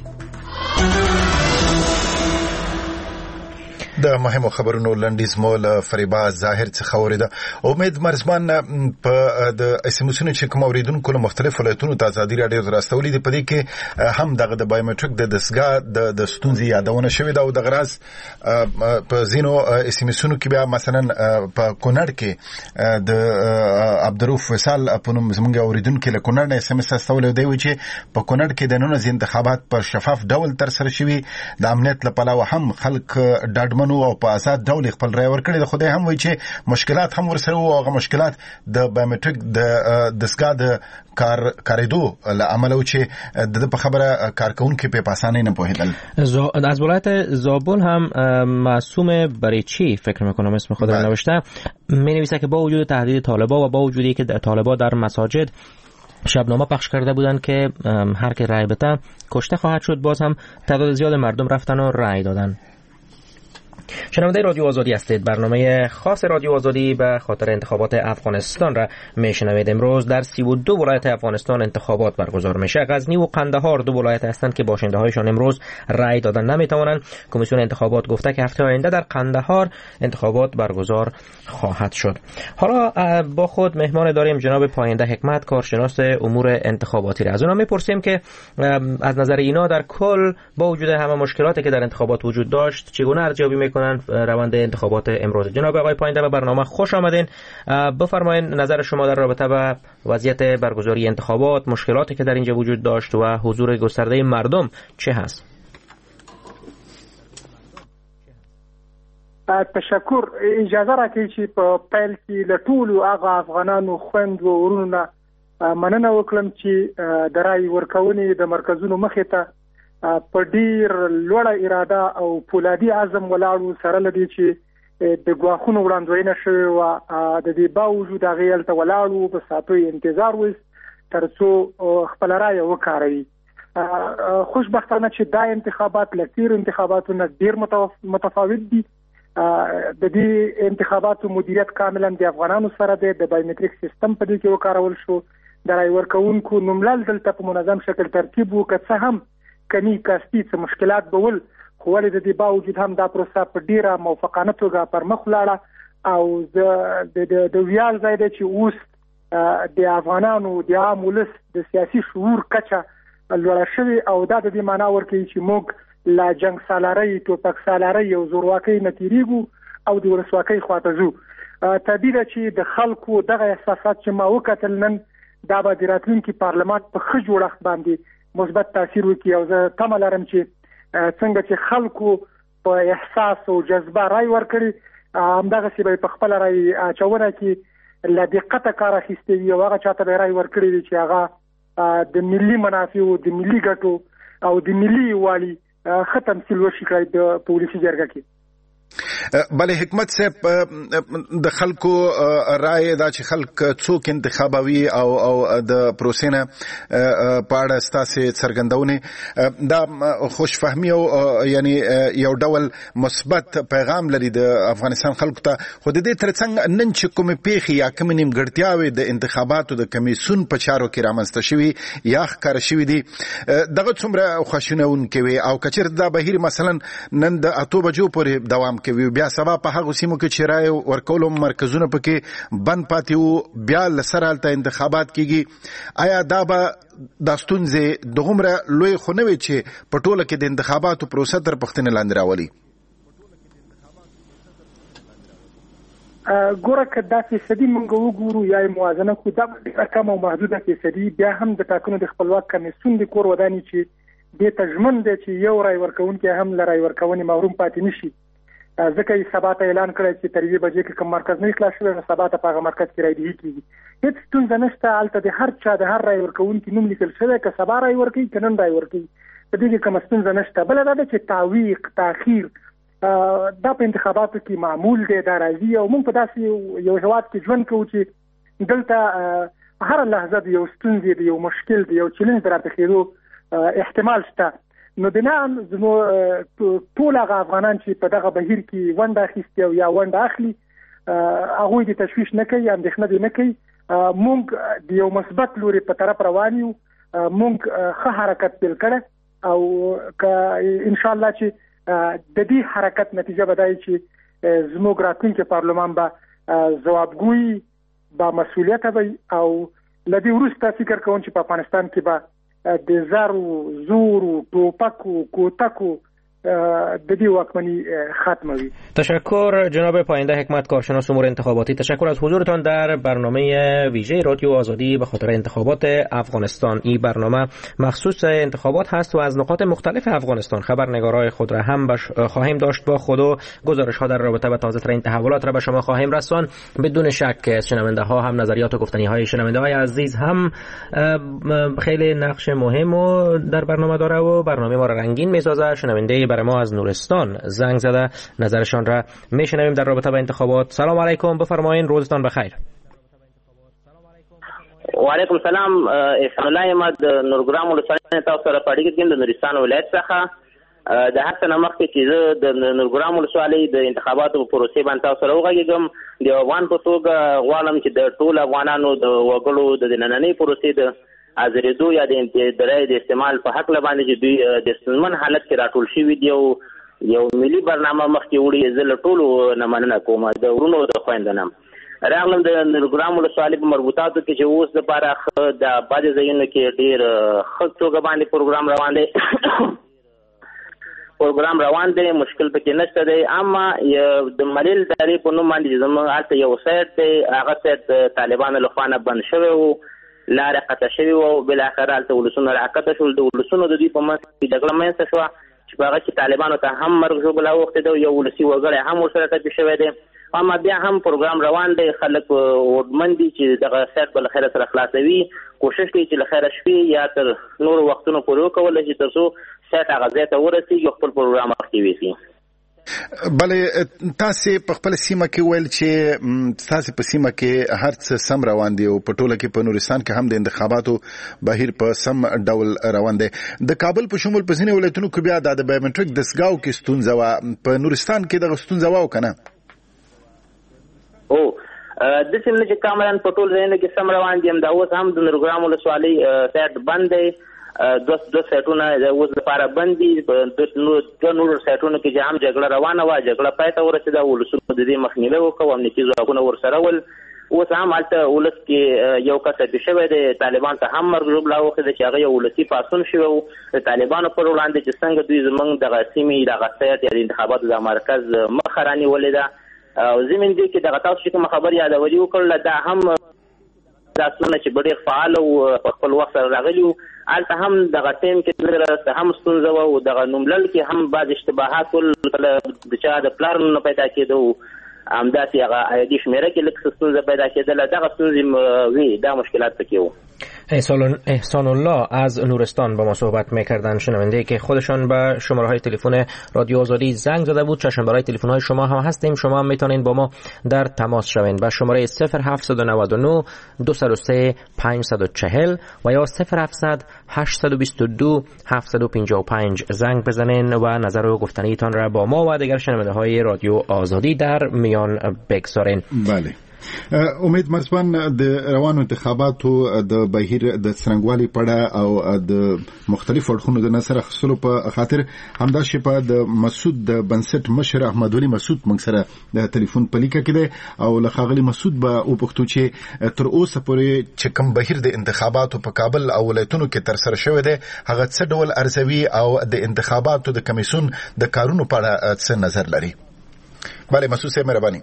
د مهمو خبرونو لنډیز مول فریبا ظاهر څخه اوریده. امید مرزبان په د اسمسونو چې کوم اوریدونکو له مختلفو ولایتونو ته ازادي راډیو راستولې دي، په دې کې هم دغه د بایومټریک د دسګا د ستونزې یادونه شوې ده او د غراز په زینو اسمسونو کې بیا مثلا په کونړ کې د عبدالروف وصال په نوم زمونږ اوریدونکو له کونړ نه اس ام اس استول دی چې په کونړ کې د نن انتخابات په شفاف ډول تر سره شوي، د امنیت لپاره هم خلک ډاډمن او په آزاد ډول خپل رای ورکړي. خدای هم وایي چې مشکلات هم ورسره او هغه مشکلات د بایومټریک د دسګا د کاریدو له عملو چې د په خبره کارکونکو په اسانه نه پوهیدل. از ولایت زابل هم معصوم بریچی فکر میکنم اسم خود را نوشته، می نویسه که با وجود تهدید طالبان و با وجودی که طالبان در مساجد شبنامه پخش کرده بودند که هر که رای بده کشته خواهد شد، باز هم تعداد زیاد مردم رفتن و رای دادن. شنونده رادیو آزادی هستید. برنامه خاص رادیو آزادی به خاطر انتخابات افغانستان را میشنوید. امروز در 32 ولایت افغانستان انتخابات برگزار میشه. غزنی و قندهار دو ولایت هستند که باشنده هایشان امروز رای دادن نمیتوانند. کمیسیون انتخابات گفته که هفته آینده در قندهار انتخابات برگزار خواهد شد. حالا با خود مهمان داریم جناب پاینده حکمت، کارشناس امور انتخاباتی را. از اونها میپرسیم که از نظر اینا در کل با وجود همه مشکلاتی که در انتخابات وجود داشت چگونه ارزیابی میکنن روند انتخابات امروز. جناب آقای پاینده به برنامه خوش آمدین. بفرمایید نظر شما در رابطه با وضعیت برگزاری انتخابات، مشکلاتی که در اینجا وجود داشت و حضور گسترده مردم چه هست؟ تشکر. اجازه راکړئ چې په پیل کې له ټولو هغه افغانانو خویندو ورونو مننه وکړم چې د رای ورکونې د مرکزونو مخې ته په ډیر لوړه اراده او پولادي عزم ولاړو، سره لدی چې د ګواښونو وړاندوینه شوې وه. د دې باوجود هغې هلته ولاړ وو، په ساعتو انتظار ویست تر څو خپله رایه وکاروي. خوشبختانه چې دا انتخابات له تېرو انتخاباتو نه ډېر متفاوت دي. د دې انتخاباتو مدیریت کاملا د افغانانو سره دی. د بایومټریک سیستم په دې کې وکارول شو. د رای ورکوونکو نوملل دلته په منظم شکل ترتیب و، که څه هم کمی کاستي څه مشکلات به ول، خو ولې د دې باوجود هم دا پروسه په ډېره موفقانه توګه پر مخ ولاړه. او د ویاړ ځای دی چې اوس د افغانانو د عام ولس د سیاسي شعور کچه لوړه شوې، او دا د دې معنا ورکوي چې موږ لا جنگ سالارۍ، ټوپک سالارۍ او زورواکۍ نه تېرېږو او د ولسواکۍ خواته ځو. طبیعي ده چې د خلکو دغه احساسات چې ما وکتل نن، دا به د راتلونکي پارلمان په ښه جوړښت باندې مثبت تاثیر وکړي. او زه تمه لرم چې څنګه چې خلکو په احساس او جذبه رای ورکړي، همدغسې به په خپله رای اچونه کې له دقته کار اخیستی وي او هغه چاته به رای ورکړي وي چې هغه د ملي منافعو، د ملي ګټو او د ملي یووالي ښه تمثیل وشي کړی د په ولسي جرګه کې. بله حکمت صاحب، د خلکو رائے دا چې خلک څوک انتخابوي او د پروسې نه په اړه ستاسې څرګندونې دا خوشفهمي او یعنی یو ډول مثبت پیغام لري د افغانستان خلکو ته. خو د دې ترڅنګ نن چې کومې پیښې یا کومې نیمګړتیاوې د انتخاباتو د کمیسیون په چارو کې رامنځته شوي یا ښکاره شوي دي، دغه څومره خواشینونکې وي؟ او که چېرته دا بهیر مثلا نن د 8 بجو پورې دوام کوي، بیا سبا په هغو سیمو کې چې رایې ورکولو مرکزونه پکې بند پاتې وو، بیا له سره هلته انتخابات کېږي، آیا دا به دا ستونزې دغومره لوی خو نه وي چې په ټوله کې د انتخاباتو پروسه تر پوښتنې لاندې راولي؟ ګوره که دا فیصدي موږ وګورو یا یې موازنه کړو، دا ډېره کم او محدوده فیصدي. بیا هم د ټاکنو د خپلواک کمیسیون د کور ودانې چې دې ته ژمن دی چې یو رای ورکوونکی هم له رای ورکونې محروم پاتې نشي. ځکه یې سبا ته اعلان کړی چې تر 1 بجې کې کوم مرکز نه خلاص شوی، سبا ته په هغه مرکز کې رایدهي کېږي. هېڅ ستونزه نشته. هلته د هر چا د هر رای ورکوونکي نوم لیکل شوی، که سبا رای ورکوي که نن رای ورکوي، په دې کې کومه ستونزه نشته. بله دا ده چې تعویق، تاخیر دا په انتخاباتو کې معمول دی، دا راځي. او موږ په داسې یو هېواد کې ژوند کوو چې دلته هره لحظه د یو ستونزې، د یو مشکل، د یو چیلنج د راپېښېدو احتمال شته. نو د نن زموږ ټول هغه افغانان چې په دغه بهیر کې ونډه اخیستې او یا ونډه اخلي، هغوی د تشویش نه کوي، اندېښنه دې نه کوي. موږ د یو مثبت لوري په طرف روان یو. موږ ښه حرکت پیل کړی او که انشاءالله چې د دې حرکت نتیجه به دا وي چې زموږ راتلونکی پارلمان به ځوابګوی، با مسؤلیته وي. او له دې وروسته فکر کوم چې په افغانستان کې به د زارو، زورو، ټوپکو، کوتکو د دې واکمنی ختم وي. تشکر جناب پاینده حکمت، کارشناس امور انتخاباتی. تشکر از حضورتان در برنامه ویژه رادیو آزادی به خاطر انتخابات افغانستان. این برنامه مخصوص انتخابات هست و از نقاط مختلف افغانستان خبرنگارای خود را هم خواهیم داشت با خود و گزارش ها در رابطه با تازه ترین تحولات را به شما خواهیم رسان. بدون شک شنونده ها هم نظریات و گفتنی های شنونده های عزیز هم خیلی نقش مهم در برنامه داره و برنامه ما را رنگین می‌سازه. شنونده برای ما از نورستان زنگ زده، نظرشان را میشنویم در رابطه با انتخابات. سلام علیکم، بفرمایید، روزتان بخیر. و علیکم سلام. احسان الله احمد نورګرام ولسوالۍ تاسو سره پاړیږم د نورستان ولایت څخه. د هر څه مخکې چې زه د نورګرام ولسوالۍ د انتخاباتو په پروسې باندې تاسو سره وغږیږم، د افغان په توګه غواړم چې د ټول افغانانو د وګړو د نننۍ پروسې د ازریدو یا د رای د استعمال په حق باندې چې دوی د ستونزمن حالت کې راټول شوي دي او یو ملي برنامه مخکې وړي. زه له ټولو نه مننه کوم، د ورونو د خویندو نه راغلم د نورګرام ولسوالۍ په مربوطاتو کې چې اوس دپاره د بعضې ځایونو کې ډېر ښه توګه باندې پروګرام روان دی پروګرام روان دی، مشکل پکې نشته دی. اما د ملیل دارې په نوم باندې زموږ هلته یو سایټ دی، هغه سایټ طالبانو لخوا نه بند شوی و، لارې قطع شوي وو. بالاخره هلته ولسونه راکته شول. د ولسونو د دوی په منځ کې جګړه منځته شوه چې په هغه کې طالبانو ته هم مرګ ژوبله اوښتې ده، یو ولسي وګړی هم ورسره ټپي شوی دی. اما بیا هم پروګرام روان دی، خلک هوډمن دي چې دغه سایټ به له خیره سره خلاصوي. کوشش کوي چې له خیره شپې یا تر نورو وختونو پورې وکولی شي تر څو سایټ هغه ځای ته ورسېږي او خپل پروګرام مخکې یوسي. بله تاسو په خپل سیمه کې ویل چې تاسو په سیمه کې هر څه سم روان دي او په ټوله کې په نورستان کې هم د انتخاباتو بهیر په سم ډول روان دي. د کابل په شمول په ځینې ولایتونو کې بیا د بایومټریک دستګاو کې ستونزه وه، په نورستان کې دغه ستونزه وه کنه؟ او د سیمه چې کاملا په ټول ځایونو کې سم روان دي. دا اوس هم د نورګرام ولسوالۍ سایت بند دی، دو سایټونه اوس لپاره بند دي. د نورو سایټونو کې چې هم جګړه روانه وه، جګړه پای ته ورسېده، ولسونو د دې مخنیوی وکړو، امنیتي ځواکونه ورسره ول. اوس هم هلته ولس کې یو کس اعتراف شوی دی، طالبان ته هم مرګ ژوبله وخېده چې هغه یو ولسي پاڅون شوی و د طالبانو پر وړاندې چې څنګه دوی زموږ دغه سیمې دغه سایت یا د انتخاباتو د مرکز مخه رانیولې ده. او زمین دې کې دغه تاسو چې کومه خبر یادولي وکړله، دا هم دا څونه چې ډېر فعال او په خپل وخت سره راغلي وو، هلته هم دغه ټیم کې هم ستونزه وه او دغه نوملړ کې هم بعض اشتباهات د چا د پلار نه پیدا کېده او همداسې هغه عیدي شمېره کې لږ ستونزه پیدا کېدله. دغه ستونزې وي، دا مشکلات پکې وو. احسان الله از نورستان با ما صحبت میکردن، شنونده که خودشان به شماره های تلفن رادیو آزادی زنگ زده بود. چشم برای تلفن های شما هم هستیم، شما هم میتونین با ما در تماس شوین به شماره 0799 203 540 و یا 0700 822 755 زنگ بزنین و نظر و گفتنیتان را با ما و دیگر شنونده های رادیو آزادی در میان بگذارین. بله. امید مرزبان، د روانو انتخاباتو د بهیر د څرنګوالي پړه او د مختلفو اړخونو د نظر اخیستلو په خاطر همدا شپه د مسعود د بنسټ مشر احمد ولی مسعود موږ سره د ټلیفون په لیکه کې دی او له ښاغلي مسعود به وپوښتو چې تر اوسه پورې چې کوم بهیر د انتخاباتو په کابل او ولایتونو کې ترسره شوی دی هغه څه ډول ارزوي او د انتخاباتو د کمیسیون د کارونو په اړه څه نظر لري؟ بله مسعود صاحب مهرباني.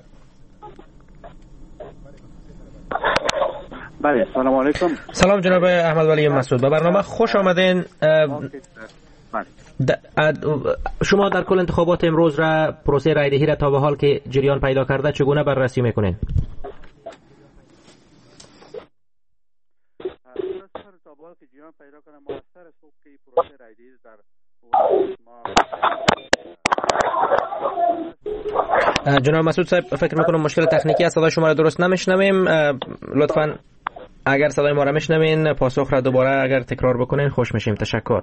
بله سلام علیکم. سلام جناب احمد ولی مسعود، به برنامه خوش آمدین. شما در کل انتخابات امروز را پروسه رایدهی را تا به حال که جریان پیدا کرده چگونه بررسی میکنین؟ جناب مسعود صاحب فکر میکنم مشکل تکنیکی است، صدای شما را درست نمیشنویم. لطفاً اگر صدای ما را میشنوین پاسخ را دوباره اگر تکرار بکنین خوش میشیم. تشکر.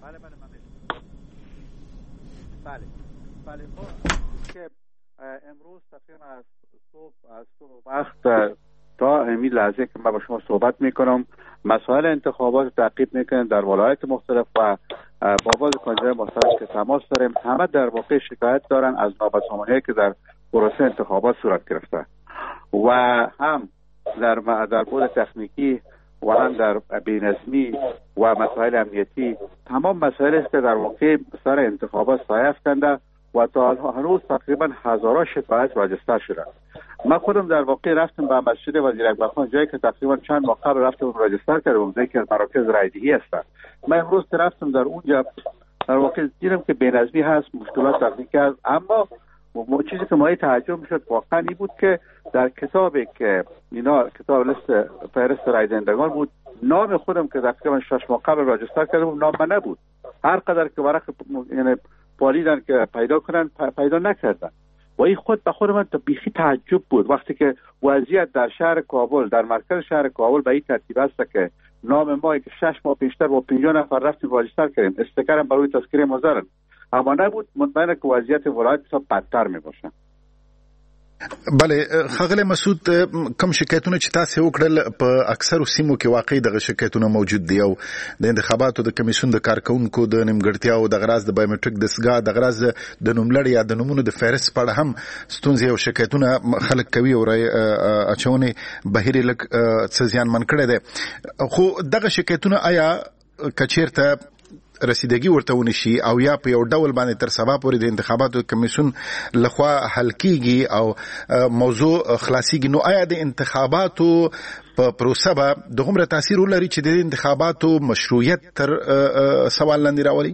بله که امروز تقریبا از صبح وقت تا همین لحظه که من با شما صحبت میکنم مسائل انتخابات تعقیب میکنیم در ولایت مختلف و با بعض کاندیدای مختلف که تماس داریم. همه در واقع شکایت دارن از نابسامانی که در پروسه انتخابات صورت گرفته و هم در بود تکنیکی و هم در بی‌نظمی و مسائل امنیتی. تمام مسائل است که در واقع سر انتخابات سایه افکنده و تا هنوز تقریبا هزاران شکایت راجستر شده. من خودم در واقع رفتم به مسجد وزیر اکبرخان، جایی که تقریبا چند ماه قبل رفتم راجستر کردم، جایی که مراکز رایدهی هستند. من امروز رفتم در اونجا در واقع دیدم که بی‌نظمی هست، مشکلات تکنیکی هست، اما چیزی که ما تعجب میشد واقعا این بود که در کتابی که اینا کتاب لیست فهرست رایدهندگان بود، نام خودم که تقریبا 6 ماه قبل راجستر کردم نام من نبود. هر قدر که ورق یعنی پالیدن که پیدا کنن پیدا نکردن و این خود به خود من بیخی تعجب بود وقتی که وضعیت در شهر کابل، در مرکز شهر کابل به این ترتیب است که نام ما که 6 ماه پیشتر با 50 نفر رفتیم راجستر کردیم، استیکرم برای تذکره مزارن، اما نبود. مطمئنه که وضعیت ولایت بسیار بدتر می باشه. بله ښاغلی مسعود، کوم شکایتونه چې تاسو وکړل په اکثرو سیمو کې واقعي دغه شکایتونه موجود دي او د انتخاباتو د کمیسیون د کارکونکو د نیمګړتیاو د غراض د بایومټریک دستګاه د غراض د نوملړ یا د نومونو د فهرست په اړه هم ستونزې او شکایتونه خلک کوي او اچونې بهیر لږ څه زیانمن کړی دی. خو دغه شکایتونه آیا کچیرته رسیدګي ورته ونشي او یا په یو ډول باندې تر سبا پورې د انتخاباتو کمیسیون لخوا حل کیږي او موضوع خلاصيږي، نو آیا د انتخاباتو په پروسه به دغومره تاثیر ولري چې د انتخاباتو مشروعیت تر سوال لاندې راولي؟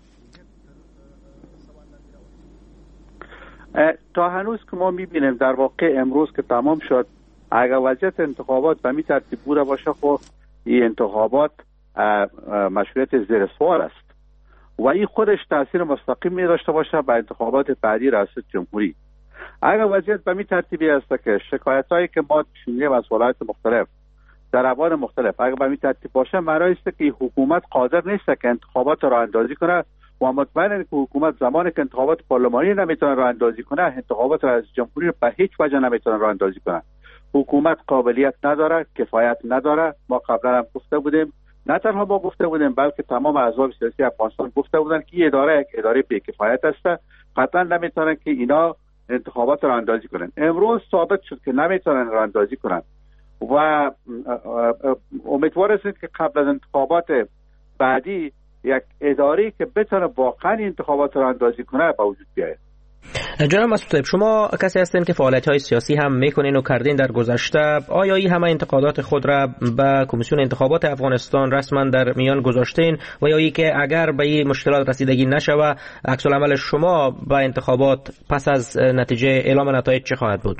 تا هنوز که ما میبینیم در واقع امروز که تمام شد، اگر وضعیت انتخابات به می ترتیب بوده باشه خب این انتخابات مشروعیت زیر سوال است و این خودش تاثیر مستقیمی داشته باشه به انتخابات بعدی ریاست جمهوری. اگر وضعیت به این ترتیبی است که شکایتایی که ما شنیدیم از ولایت مختلف در ابعاد مختلف اگر به این ترتیب باشه، معنی است که حکومت قادر نیست که انتخابات را اندازی کنه و مطمئنم که حکومت زمانی که انتخابات پارلمانی نمیتونه راه اندازی کنه، انتخابات رئیس جمهوری به هیچ وجه نمیتونه راه اندازی کنه. حکومت قابلیت نداره، کفایت نداره. ما قبلا هم گفته بودیم، نه تنها ما گفته بودیم بلکه تمام احزاب سیاسی افغانستان گفته بودن که این اداره یک اداره بی‌کفایت است، قطعا نمیتونن که اینا انتخابات را اندازی کنن. امروز ثابت شد که نمیتونن راه اندازی کنن و امیدوار هستیم که قبل از انتخابات بعدی یک اداری که بتونه واقعا انتخابات را اندازی کنه به وجود بیاید. جناب مسعود، شما کسی هستین که فعالیت‌های سیاسی هم میکنین و کردین در گذشته. آیا این همه انتقادات خود را به کمیسیون انتخابات افغانستان رسما در میان گذاشتین و یا ای که اگر به این مشکلات رسیدگی نشوه، عکس العمل شما به انتخابات پس از نتیجه اعلام نتایج چه خواهد بود؟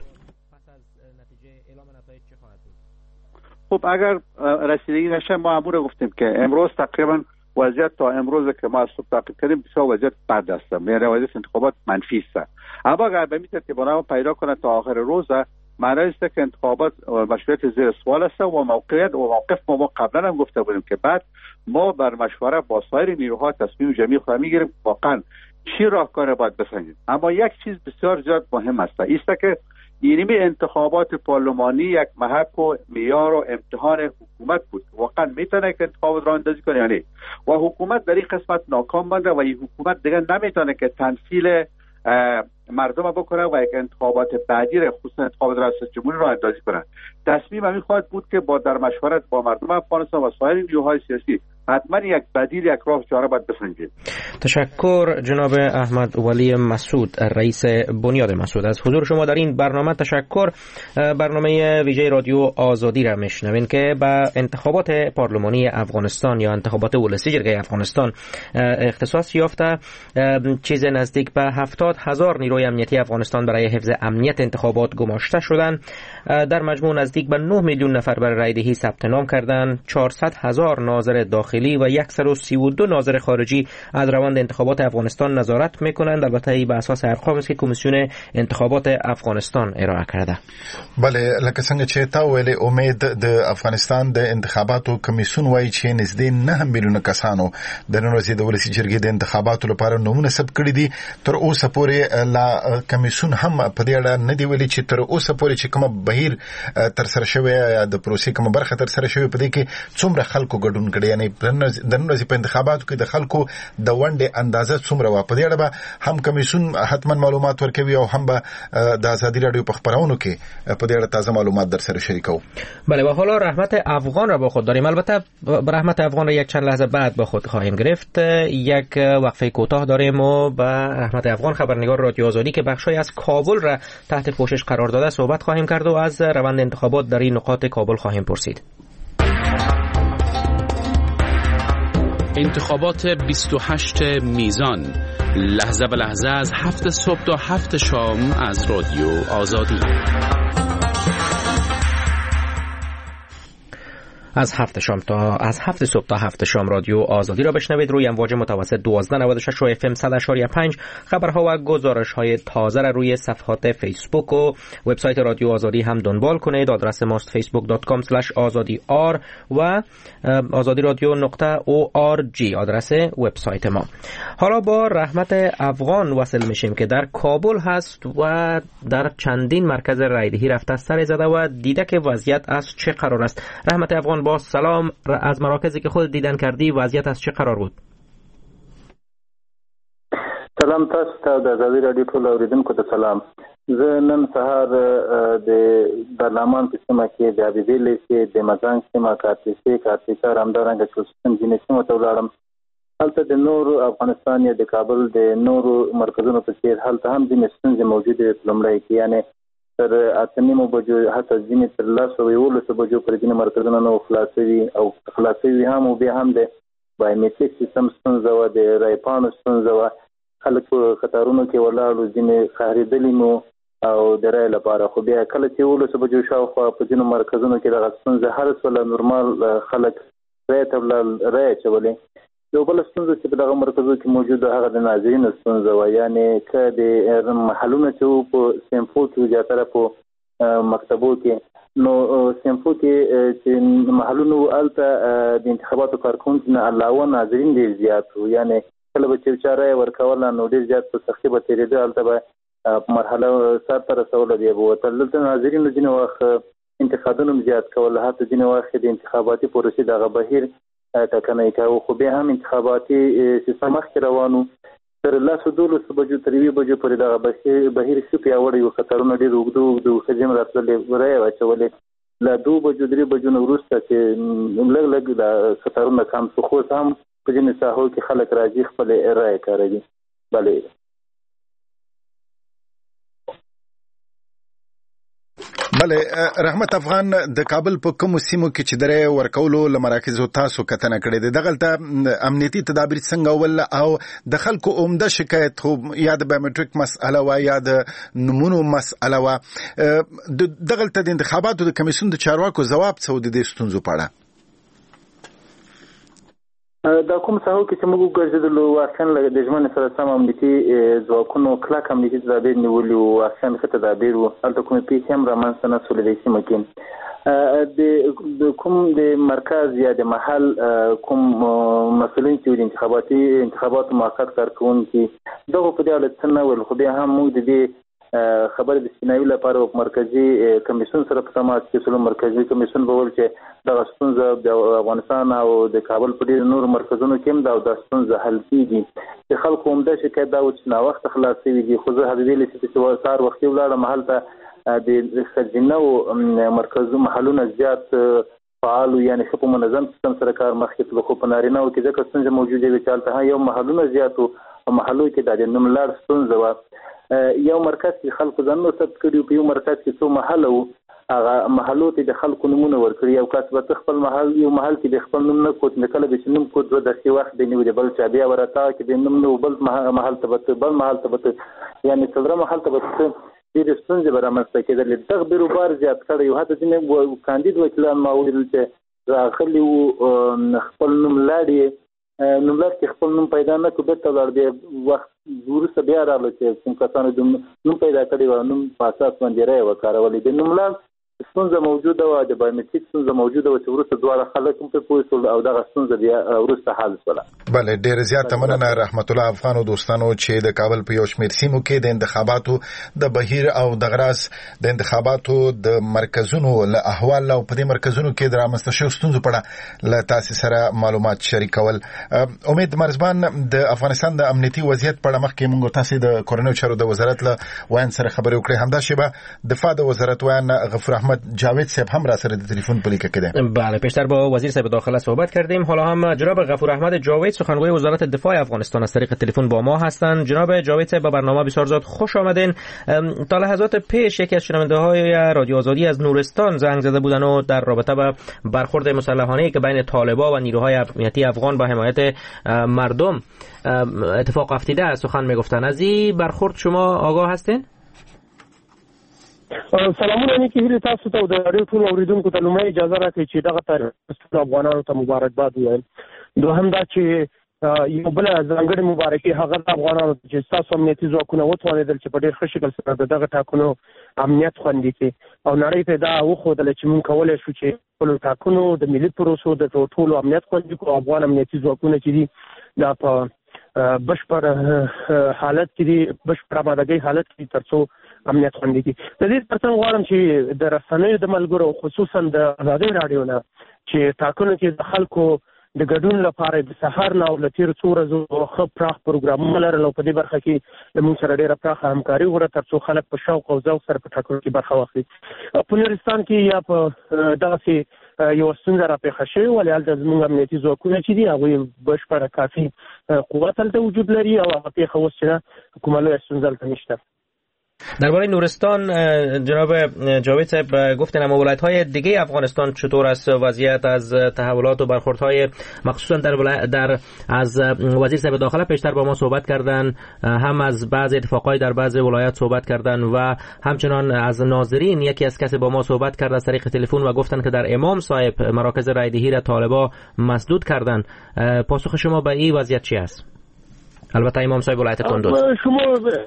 خب اگر رسیدگی نشه، ما امور گفتیم که امروز تقریبا وضعیت تا امروز که ما از صبح تعقیب کردیم بسیار وضعیت بد است، یعنی وضعیت انتخابات منفی است. اما اگر به این ترتیب پیدا کنه تا آخر روز، معنی است که انتخابات مشروعیت زیر سوال است و موقف ما قبلا هم گفته بودیم که بعد ما بر مشوره با سایر نیروها تصمیم جمعی خود میگیریم واقعا چی راهکار باید بسنجیم. اما یک چیز بسیار زیاد مهم است که اینمی انتخابات پارلمانی یک محک و معیار و امتحان حکومت بود. واقعا میتونه که انتخابات را اندازی کنه یا نه، و حکومت در این قسمت ناکام مانده و این حکومت دیگه نمیتونه که تمثیل مردم بکنه و یک انتخابات بعدی را، خصوصا انتخابات ریاست جمهوری را اندازی کنه. تصمیم همین خواهد بود که با در مشورت با مردم افغانستان و سایر نیروهای سیاسی حتما یک بدیل، یک راه چاره باید بسنجیم. تشکر جناب احمد ولی مسعود، رئیس بنیاد مسعود، از حضور شما در این برنامه. تشکر. برنامه ویژه رادیو آزادی را میشنوین که به انتخابات پارلمانی افغانستان یا انتخابات ولسی جرگه افغانستان اختصاص یافته. چیز نزدیک به 70,000 نیروی امنیتی افغانستان برای حفظ امنیت انتخابات گماشته شدند. در مجموع نزدیک به 9 میلیون نفر برای رای دهی ثبت نام کردند. 400,000 ناظر داخلی و 132 ناظر خارجی از روند انتخابات افغانستان نظارت میکنند. البته به اساس ارقامی است که کمیسیون انتخابات افغانستان ارائه کرده. بله، لکه څنګه چې تا ویلې، امید د افغانستان د انتخاباتو کمیسیون وایي چې نږدې 9 میلیونه کسانو د نن ورځې د ولسي جرګې د انتخاباتو لپاره نومونه ثبت کړي دي. تر اوسه پورې لا کمیسیون هم په دې اړه نه دی ویلي چې تر اوسه پورې چې کومه بهیر تر سره شوی یا د پروسې کومه برخه تر سره شوی په دې کې څومره خلکو ګډون کړي، یعنی د نن ورځې په انتخاباتو کې د خلکو د ونډې اندازه څومره و. په دې اړه به هم کمیسیون حتما معلومات ورکوي او هم به د ازادي رادیو په خبرونو کې په دې اړه تازه معلومات در سره شریکو. بله، و حالا رحمت افغان را با خود داریم. البته رحمت افغان را یک چند لحظه بعد با خود خواهیم گرفت. یک وقفه کوتاه داریم و با رحمت افغان، خبرنگار رادیو آزادی که بخشی از کابل را تحت پوشش قرار داده، صحبت خواهیم کرد و از روند انتخابات در این نقاط کابل خواهیم پرسید. انتخابات 28 میزان، لحظه به لحظه از 7 صبح تا 7 شام از رادیو آزادی. از 7 صبح تا 7 شام رادیو آزادی را بشنوید. روی امواج متوسط 1296 و FM 100.5. خبرها و گزارش‌های تازه را روی صفحات فیسبوک و وبسایت رادیو آزادی هم دنبال کنید. آدرس ماست facebook.com/azadi.r و azadiradio.org آدرس وبسایت ما. حالا با رحمت افغان وصل میشیم که در کابل هست و در چندین مرکز رایدهی رفته سر زده و دیده که وضعیت از چه قرار است. رحمت افغان، با سلام. از مراکزی که خود دیدن کردی وضعیت از چه قرار بود؟ سلام تاسو ته د ازادي رادیو ټول اوریدونکو ته سلام. زه نن سهار د برلمان په سیمه کې د ابيبیلې کې د مزنګ سیمه کارتیکا رامدارنګ چوستن جنې سیمه ته ولاړم. هلته د نور افغانستان یا د کابل د نورو مرکزونو په څیر هلته هم ځینې ستونزې موجودې په لومړی کې، یعنې تر 8:30 بجو حتی ځینې تر 10:11 بجو پر ځینې مرکزونه نه خلاصوي هم او بیا هم د بایومیټریک سیستم ستونزه وه، د رایپاڼو ستونزه وه. خلک په قطارونو کې ولاړو، ځینې قهرېدلي مو او د رای لپاره. خو بیا کله چې 11 بجو شاوخوا په ځینو مرکزونو کې دغه ستونزه حل شوله، نورمال خلک رای ته ولاړل، رای اچولې. یو بل ستونزه چې په دغه مرکزو کې موجوده هغه د ناظرینو ستونزه وه، یعنې که د محلونه چې په سیمفو کې زیاتره په مکتبو کې نو سیمفو کې چې محلونو هلته د انتخاباتو کارکوونکي نه علاوه ناظرین ډېر زیات وو، یعنې کله به چې چاره یې ورکوله نو ډېر زیات په سختي به تېرېده، هلته به مرحله سر ته رسوله بیا به وتل. دلته ناظرینو ځینې وخت انتقادونه هم زیات کول، حتی ځینې وخت د انتخاباتي پروسې دغه بهیر ټاکنه یې کاوه، خو بیا هم انتخاباتي سیستم مخکې روان و. تر 10-12 بجو تر 2 بجو پورې دغه بهیر ښه پیاوړی و، خطرونه ډېر اوږده ښځې هم راتللې رایې واچولې. له 2 بجو 3 بجو نه وروسته چې لږ د خطرونه کم شو، خو هم په ځینې ساحو کې خلک راځي خپلې رایې کاروي. بلې بله رحمت افغان، د کابل په کومو سیمو کې چې درې ورکولو له مراکزو تاسو کتنه کړې ده، دغلته امنیتي تدابیر څنګه ول او د خلکو عمده شکایت خو یا د بایومټریک مسأله وا یا د نمونو مسأله وا، دغلته د انتخاباتو د کمیسیون د چارواکو ځواب څه و د دې ستونزو په اړه؟ دا کوم ساحو کې چې موږ وګرځېدلو واقعا د ژمنې سره سم امنیتي ځواکونو کلک امنیتي تدابیر نیولي وو، واقعا ښه تدابیر وو، هلته کومې پیښې هم رامنځته نه شولې دې سیمه کې. د کوم د مرکز یا د محل کوم مسؤلین چې د انتخاباتو موقت کارکوونکي دغو په دې اړه څه نه ویل، خو بیا هم موږ د دې خبرې د سپیناوي لپاره مرکزي کمیسیون سره په تماس کې سلو مرکزي کمیسیون به ول چې دغه ستونزه د افغانستان او د کابل په ډېرو نورو مرکزونو کې هم دا ستونزه حل کېږي. د خلکو عمده شکایت دا و چې ناوخته خلاص شوي دي، خو زه حبیبي چې سهار وختي ولاړم هلته د ښځینه مرکزو محلونه زیات فعال یعنې ښه په منظم سیستم سره کار مخکې تلو، خو په نارینهو کې ځکه ستونزه موجودې وي چې هلته یو محلونه زیات وو او محلو کې دا د نوملړ ستونزه وه. یو مرکز کې خلکو ځانونه ثبت کړي، په یو مرکز کې څو محله وو، هغه محلو ته د خلکو نومونه ورکړي، یو کس به خپل محل یو محل کې د خپل نوم نه کوت، نه کله به چې نوم کوت 2 دقیقې وخت دی نیولې، بل چا بیا ورته کې د نوم نه بل محل ته به بل محل ته به یعنې څلره محل ته به ډېرې ستونزې به رامنځته کېدلې. دغه بیروبار زیات کړی و، حتی ځینې کاندید وکیلان ما ولیدل چې راغلي وو خپل نوم لاړې نوملړ کې خپل نوم پیدا نه کړو، بېرته ولاړ، بیا وخت وروسته بیا راغله چې کوم کسانو نوم پیدا کړی و، نوم په اساس باندې رایې وکارولې. د نوملړ ستونزه موجوده وه، د بایومټریک ستونزه موجوده وه چې وروسته دواړه خلک هم پرې پوه شول او دغه ستونزه بیا وروسته حل شوله. بله، ډېره زیاته مننه رحمت الله افغان او دوستانو چې د کابل په یو شمېر سیمو کې د انتخاباتو د بهیر او د غراس د انتخاباتو د مرکزونو له احوال او په دې مرکزونو کې د رامنځته شویو ستونزو په اړه له تاسې سره معلومات شریکول. امید مرزبان، د افغانستان د امنیتي وضعیت په اړه مخکې موږ تاسې د کورنیو چارو د وزارت له ویان سره خبرې وکړې، همدا شیبه دفاع د وزارت ویان غفور احمد جاوید صاحب هم را سره د تلفن په لیکه کده. بله، پیشتر با وزیر صاحب داخله صحبت کردیم، حالا هم جناب غفور احمد جاوید سخنگوی وزارت دفاع افغانستان از طریق تلفن با ما هستند. جناب جاوید صاحب به برنامه بسیار زیاد خوش آمدین. تا لحظات پیش یکی از شنونده‌های رادیو آزادی از نورستان زنگ زده بودن و در رابطه با برخورد مسلحانه‌ای که بین طالبان و نیروهای امنیتی افغان با حمایت مردم اتفاق افتیده سخن میگفتن. از این برخورد شما آگاه هستین؟ سلامونه نیکی هیله تاسو ته د رادیو ټول اوریدونکو ته لومړی اجازه راکړئ چې دغه تاریخ افغانانو ته مبارکباد ووایم. دوهم دا چې یو بل ځانګړې مبارکي هغه د افغانانو چې ستاسو امنیتي ځواکونه وتوانېدل چې په ډېر ښه شکل سره د دغه ټاکنو امنیت خوندي کړي او نړۍ ته دا وښودله چې موږ کولی شو چې خپلو ټاکنو د ملي پروسو د ټولو امنیت خوندي کړو. افغان امنیتي ځواکونه چې دي دا په بشپړ حالت کې دي، بشپړ آمادګۍ حالت کې دي تر څو امنیت خوندي کړي. د دې ترڅنګ غواړم چې د رسنیو د ملګرو خصوصا د ازادۍ راډیو نه چې ټاکنو کې د خلکو د ګډون لپاره د سهار نه او له تېرو څو ورځو ښه پراخ پروګرامونه لرل او په دې برخه کې زموږ سره ډېره پراخه همکاري وکړه تر څو خلک په شوق او ذوق سره په ټاکنو کې برخه واخلي. په نورستان کې یا په دغسې یوه ستونزه راپېښه شوې ولې هلته زموږ امنیتي ځواکونه چې دي هغوی بشپړه کافي قوت هلته وجود لري او هغه پېښه اوس چې ده کومه لویه ستونزه هلته نشته. درباره نورستان جناب جاوید صاحب گفتن، اما ولایت‌های دیگه افغانستان چطور است وضعیت از تحولات و برخوردهای مخصوصا در از وزیر صاحب داخله پیشتر با ما صحبت کردن، هم از بعض اتفاقای در بعض ولایات صحبت کردن و همچنان از ناظرین یکی از کسی با ما صحبت کرد از طریق تلفن و گفتن که در امام صاحب مراکز رایدهی را طالبا مسدود کردن. پاسخ شما به این وضعیت چی است؟ البته امام صاحب ولایت کندوز. شما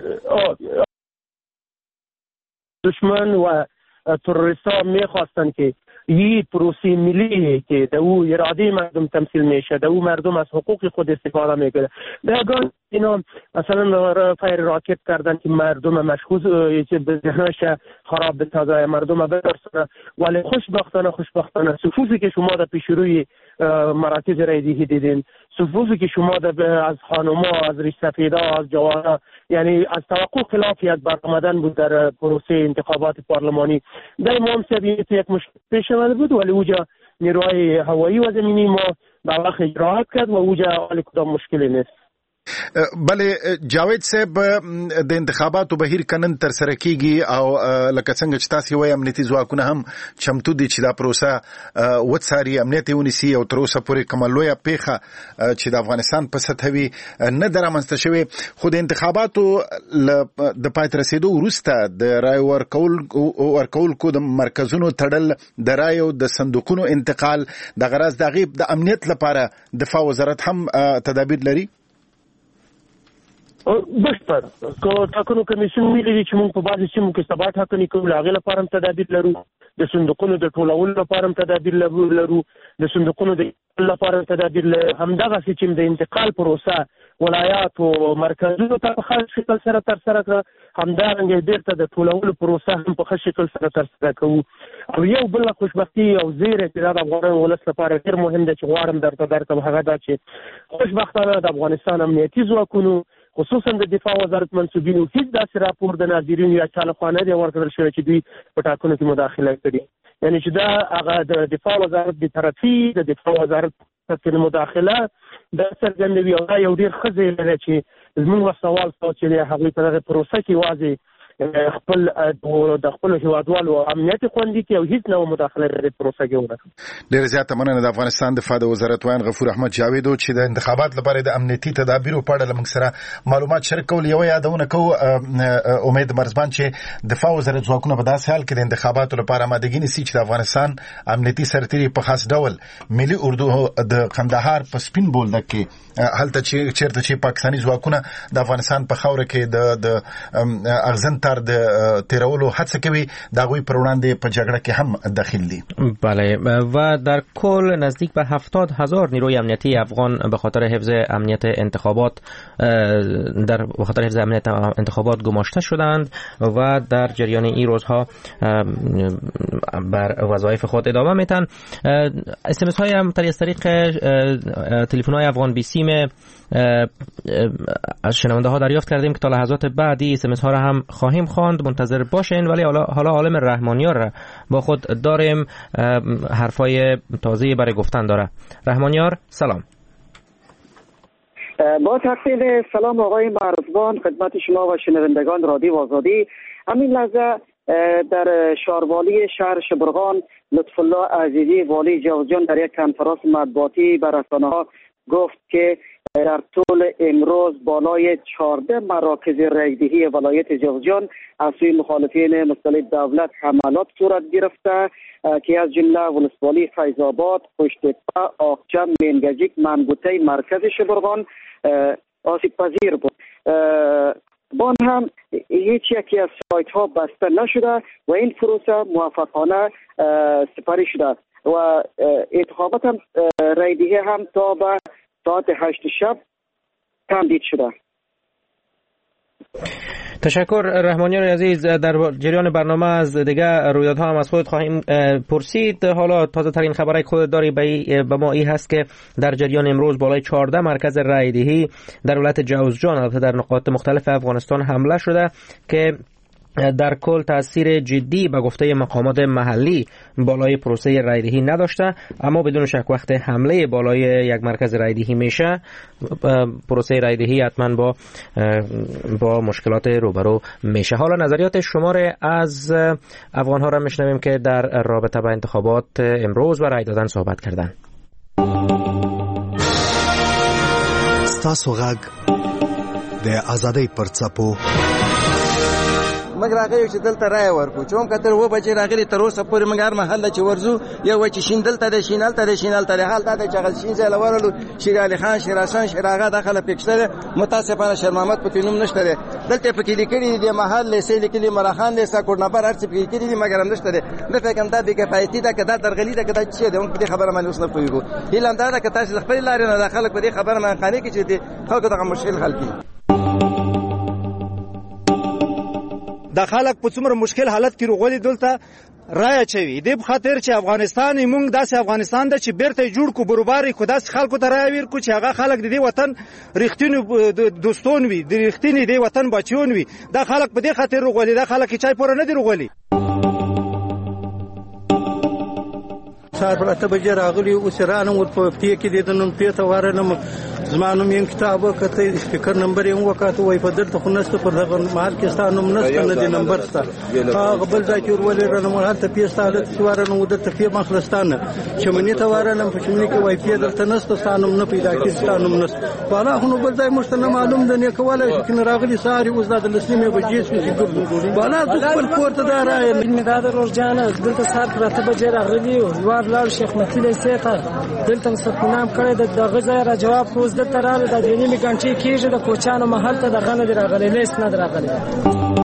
دشمن و تروریست‌ها می‌خواستن که این پروسه ملی که در او اراده مردم تمثیل میشه، در او مردم از حقوق خود استفاده میکنه، درگان اینا مثلا فایر راکت کردن که مردم مشغول ذهنش خراب بسازه، مردم برسونه. ولی خوشبختانه صفوفی که شما در پیش روی مراکز رایدهی دیدین، صفوفی که شما از خانوما، از ریش سفیدا، از جوانا، یعنی از توقع خلافی از برآمدن بود در پروسه انتخابات پارلمانی. در امام صاحب یک مشکل پیش آمده بود، ولی اوجا نیروهای هوایی و زمینی ما در وقت اجراحات کرد و اوجا ولی کدام مشکلی نیست. بله جاوید صاحب، د انتخاباتو بهیر کنن تر سره کیږي او لکه څنګه چې تاسو وایي امنیتي ځواکونه هم چمتو دي چې دا پروسه وڅاري، امنیت ونیسي او تر اوسه پورې کومه لویه پیښه چې د افغانستان په سطح وي نه ده رامنځته شوې. خو د انتخاباتو د پای ته رسېدو وروسته د رای ورکولو د مرکزونو تړل، د رایو د صندوقونو انتقال، د غرض د غیب د امنیت لپاره دفاع وزارت هم تدابیر لري. بشپړ ټاکنو کمیسیون ویلي چې موږ په بعضې سیمو کې ثبات ټاکنې کوو، له هغې لپاره هم تدابیر لرو، د صندوقونو د ټولولو لپاره هم تدابیر لرو، د صندوقونو د لپاره تدابیر لرو. همدغسې چې د انتقال پروسه ولایات او مرکزونو ته په ښه شکل سره ترسره کړه، همدارنګه بیرته د ټولولو پروسه هم په ښه شکل سره ترسره کوو. او یو بل خوشبختي او زیری چې د افغان ولس لپاره ډېر مهم دی چې غواړم درته درکړم، هغه دا چې خوشبختانه د افغانستان امنیتي ځواکونو خصوصا د دفاع وزارت منصوبینو هیڅ داسې راپور د ناظرینو یا چا لخوا نه دی ورکړل شوی چې دوی په ټاکنو کې مداخله کړي. یعنی چې دا هغه د دفاع وزارت بېطرفي، د دفاع وزارت کې مداخله دا څرګندوي او دا یو ډېر ښه ځای دی چې زموږ سوال چې هغوی په دغه پروسه کې یوازې خپل د خپل هیوادوالو امنیت خوندي کې او هیڅ نوې مداخله د پروسه کې ونه. ډېر زیاته مننه. د افغانستان دفاع د وزارت وایي غفور احمد جاویدو چې د انتخابات لپاره د امنیتي تدابیرو په اړه موږ سره معلومات شریکول. یو یادونه کوو امید مرزبان چې دفاع وزارت ځواکونه په داسې حال کې د انتخاباتو لپاره آمادګي نیسي چې د افغانستان امنیتي سرتیري په خاص ډول ملي اردو د قندهار په سپین بولدک کې هلته چیرته چې پاکستاني ځواکونه د افغانستان په خاوره کې د اغزن د تیرولو هڅه کوي، دا غوی پر وړاندې په جګړه کې هم داخل دي. بله، و در کل نزدیک به 70,000 نیروی امنیتی افغان به خاطر حفظ امنیت انتخابات گماشته شدند و در جریان این روزها بر وظایف خود ادامه میتن. SMS های هم از طریق تلفن های افغان بی سیم از شنونده ها دریافت کردیم که تا لحظات بعدی SMS ها را هم خواهیم خواند، منتظر باشین. ولی حالا عالم رحمانیار را با خود داریم، حرفای تازه برای گفتن داره. رحمانیار سلام. با تقدیم سلام آقای مرزبان خدمت شما و شنوندگان رادیو آزادی. همین لحظه در شهروالی شهر شبرغان لطف الله عزیزی والی جوزجان در یک کنفرانس مطبوعاتی بر رسانه‌ها گفت که در طول امروز بالای 14 مراکز رایدهی ولایت جوزجان از سوی مخالفین مختلف دولت حملات صورت گرفته که از جمله ولسوالی فیض‌آباد، پشت‌تپه، آقچم، مینگجیک، منگوته مرکز شبرغان آسیب پذیر بود. بان هم هیچ یکی از سایت ها بسته نشده و این پروسه موفقانه سپری شده و انتخابات هم رایدهی هم تا به ساعت 8 شب تمدید شده. تشکر رحمانیان عزیز. در جریان برنامه از دیگه رویدادها هم از خودت خواهیم پرسید. حالا تازه ترین خبرای خودت داری به ما این هست که در جریان امروز بالای 14 مرکز رایدهی در ولایت جوزجان البته در نقاط مختلف افغانستان حمله شده که در کل تاثیر جدی به گفته مقامات محلی بالای پروسه رایدهی نداشته، اما بدون شک وقت حمله بالای یک مرکز رایدهی میشه پروسه رایدهی حتما با مشکلات روبرو میشه. حالا نظریات شما از افغان ها را میشنویم که در رابطه با انتخابات امروز و رای دادن صحبت کردن. ستاسو غږ د ازادۍ پر څپو موږ راغلي چې دلته رای ورکړو، چې هم کتل 2 بجې راغلي تر اوسه پورې موږ هر محله چې ورځو یو چې شین دلته دی، شین هلته دی، شین هلته دی. حال دا دی چې هغه شین ځای له ورغلو شیر علي خان، شیر حسن، شیر آغا دا خلک پکې شته دی. متاسفانه شیر محمد پکې نوم نشته دی. دلته پکې لیکلي دي محل لیسې لیکلي مراخان لیسه کوټنبر هر څه پکې لیکلي دي مګر هم نشته دی. نه فکر دا بېکفایتي ده که دا درغلي ده که دا څه دی، موږ په دې خبره باندې اوس نه پوهېږو. هیله همدا ده که تاسې د خپلې لارې نه دا خلک په دې خبره باندې قانع کړي چې د خلکو دغه مشکل حل کړي. د خلک په څومره مشکل حالت کې روغلي دلته رای چوي د خاطر چې افغانستان موږ داسې افغانستان ده چې بیرته جوړ کو بروباري کو داسې خلکو ته رای ورکو چې هغه خلک د دې وطن رښتینی دوستون وي، د رښتینی د وطن بچیون وي. دا خلک په دې خاطر روغلي، دا خلک چای پوره نه دي روغلي. سار پر 8 بجې راغلي اوس رانه ور په پټي کې د نن پیته وارنم زمانو مين کتاب کته سپیکر نمبر یې وکاته وای په دلته خو نست پر دغه محل کې ستانو نست نه دی نمبر ستا هغه بل ځای کې ورولې رانه مال ته پیسته حالت سوارنه ودته په مخلستانه چې منی ته وارنم په چمنی کې وای په دلته نست ستانو نه پیدا کې ستانو نست والا خو بل ځای مشته معلوم ده نه کوله چې راغلي ساری اوس د لسنیمه بجې سې ګورو والا خپل کوړه دا راي مداد روزانه دلته سار پر 8 بجې راغلي وار لار شیخ متیل سیته دلته سپنام کړی د غزا را جواب کوز دلته راغلی د نیمه غنټې کېږي د کوچانو محل ته د غنه راغلی لیس نه راغلی.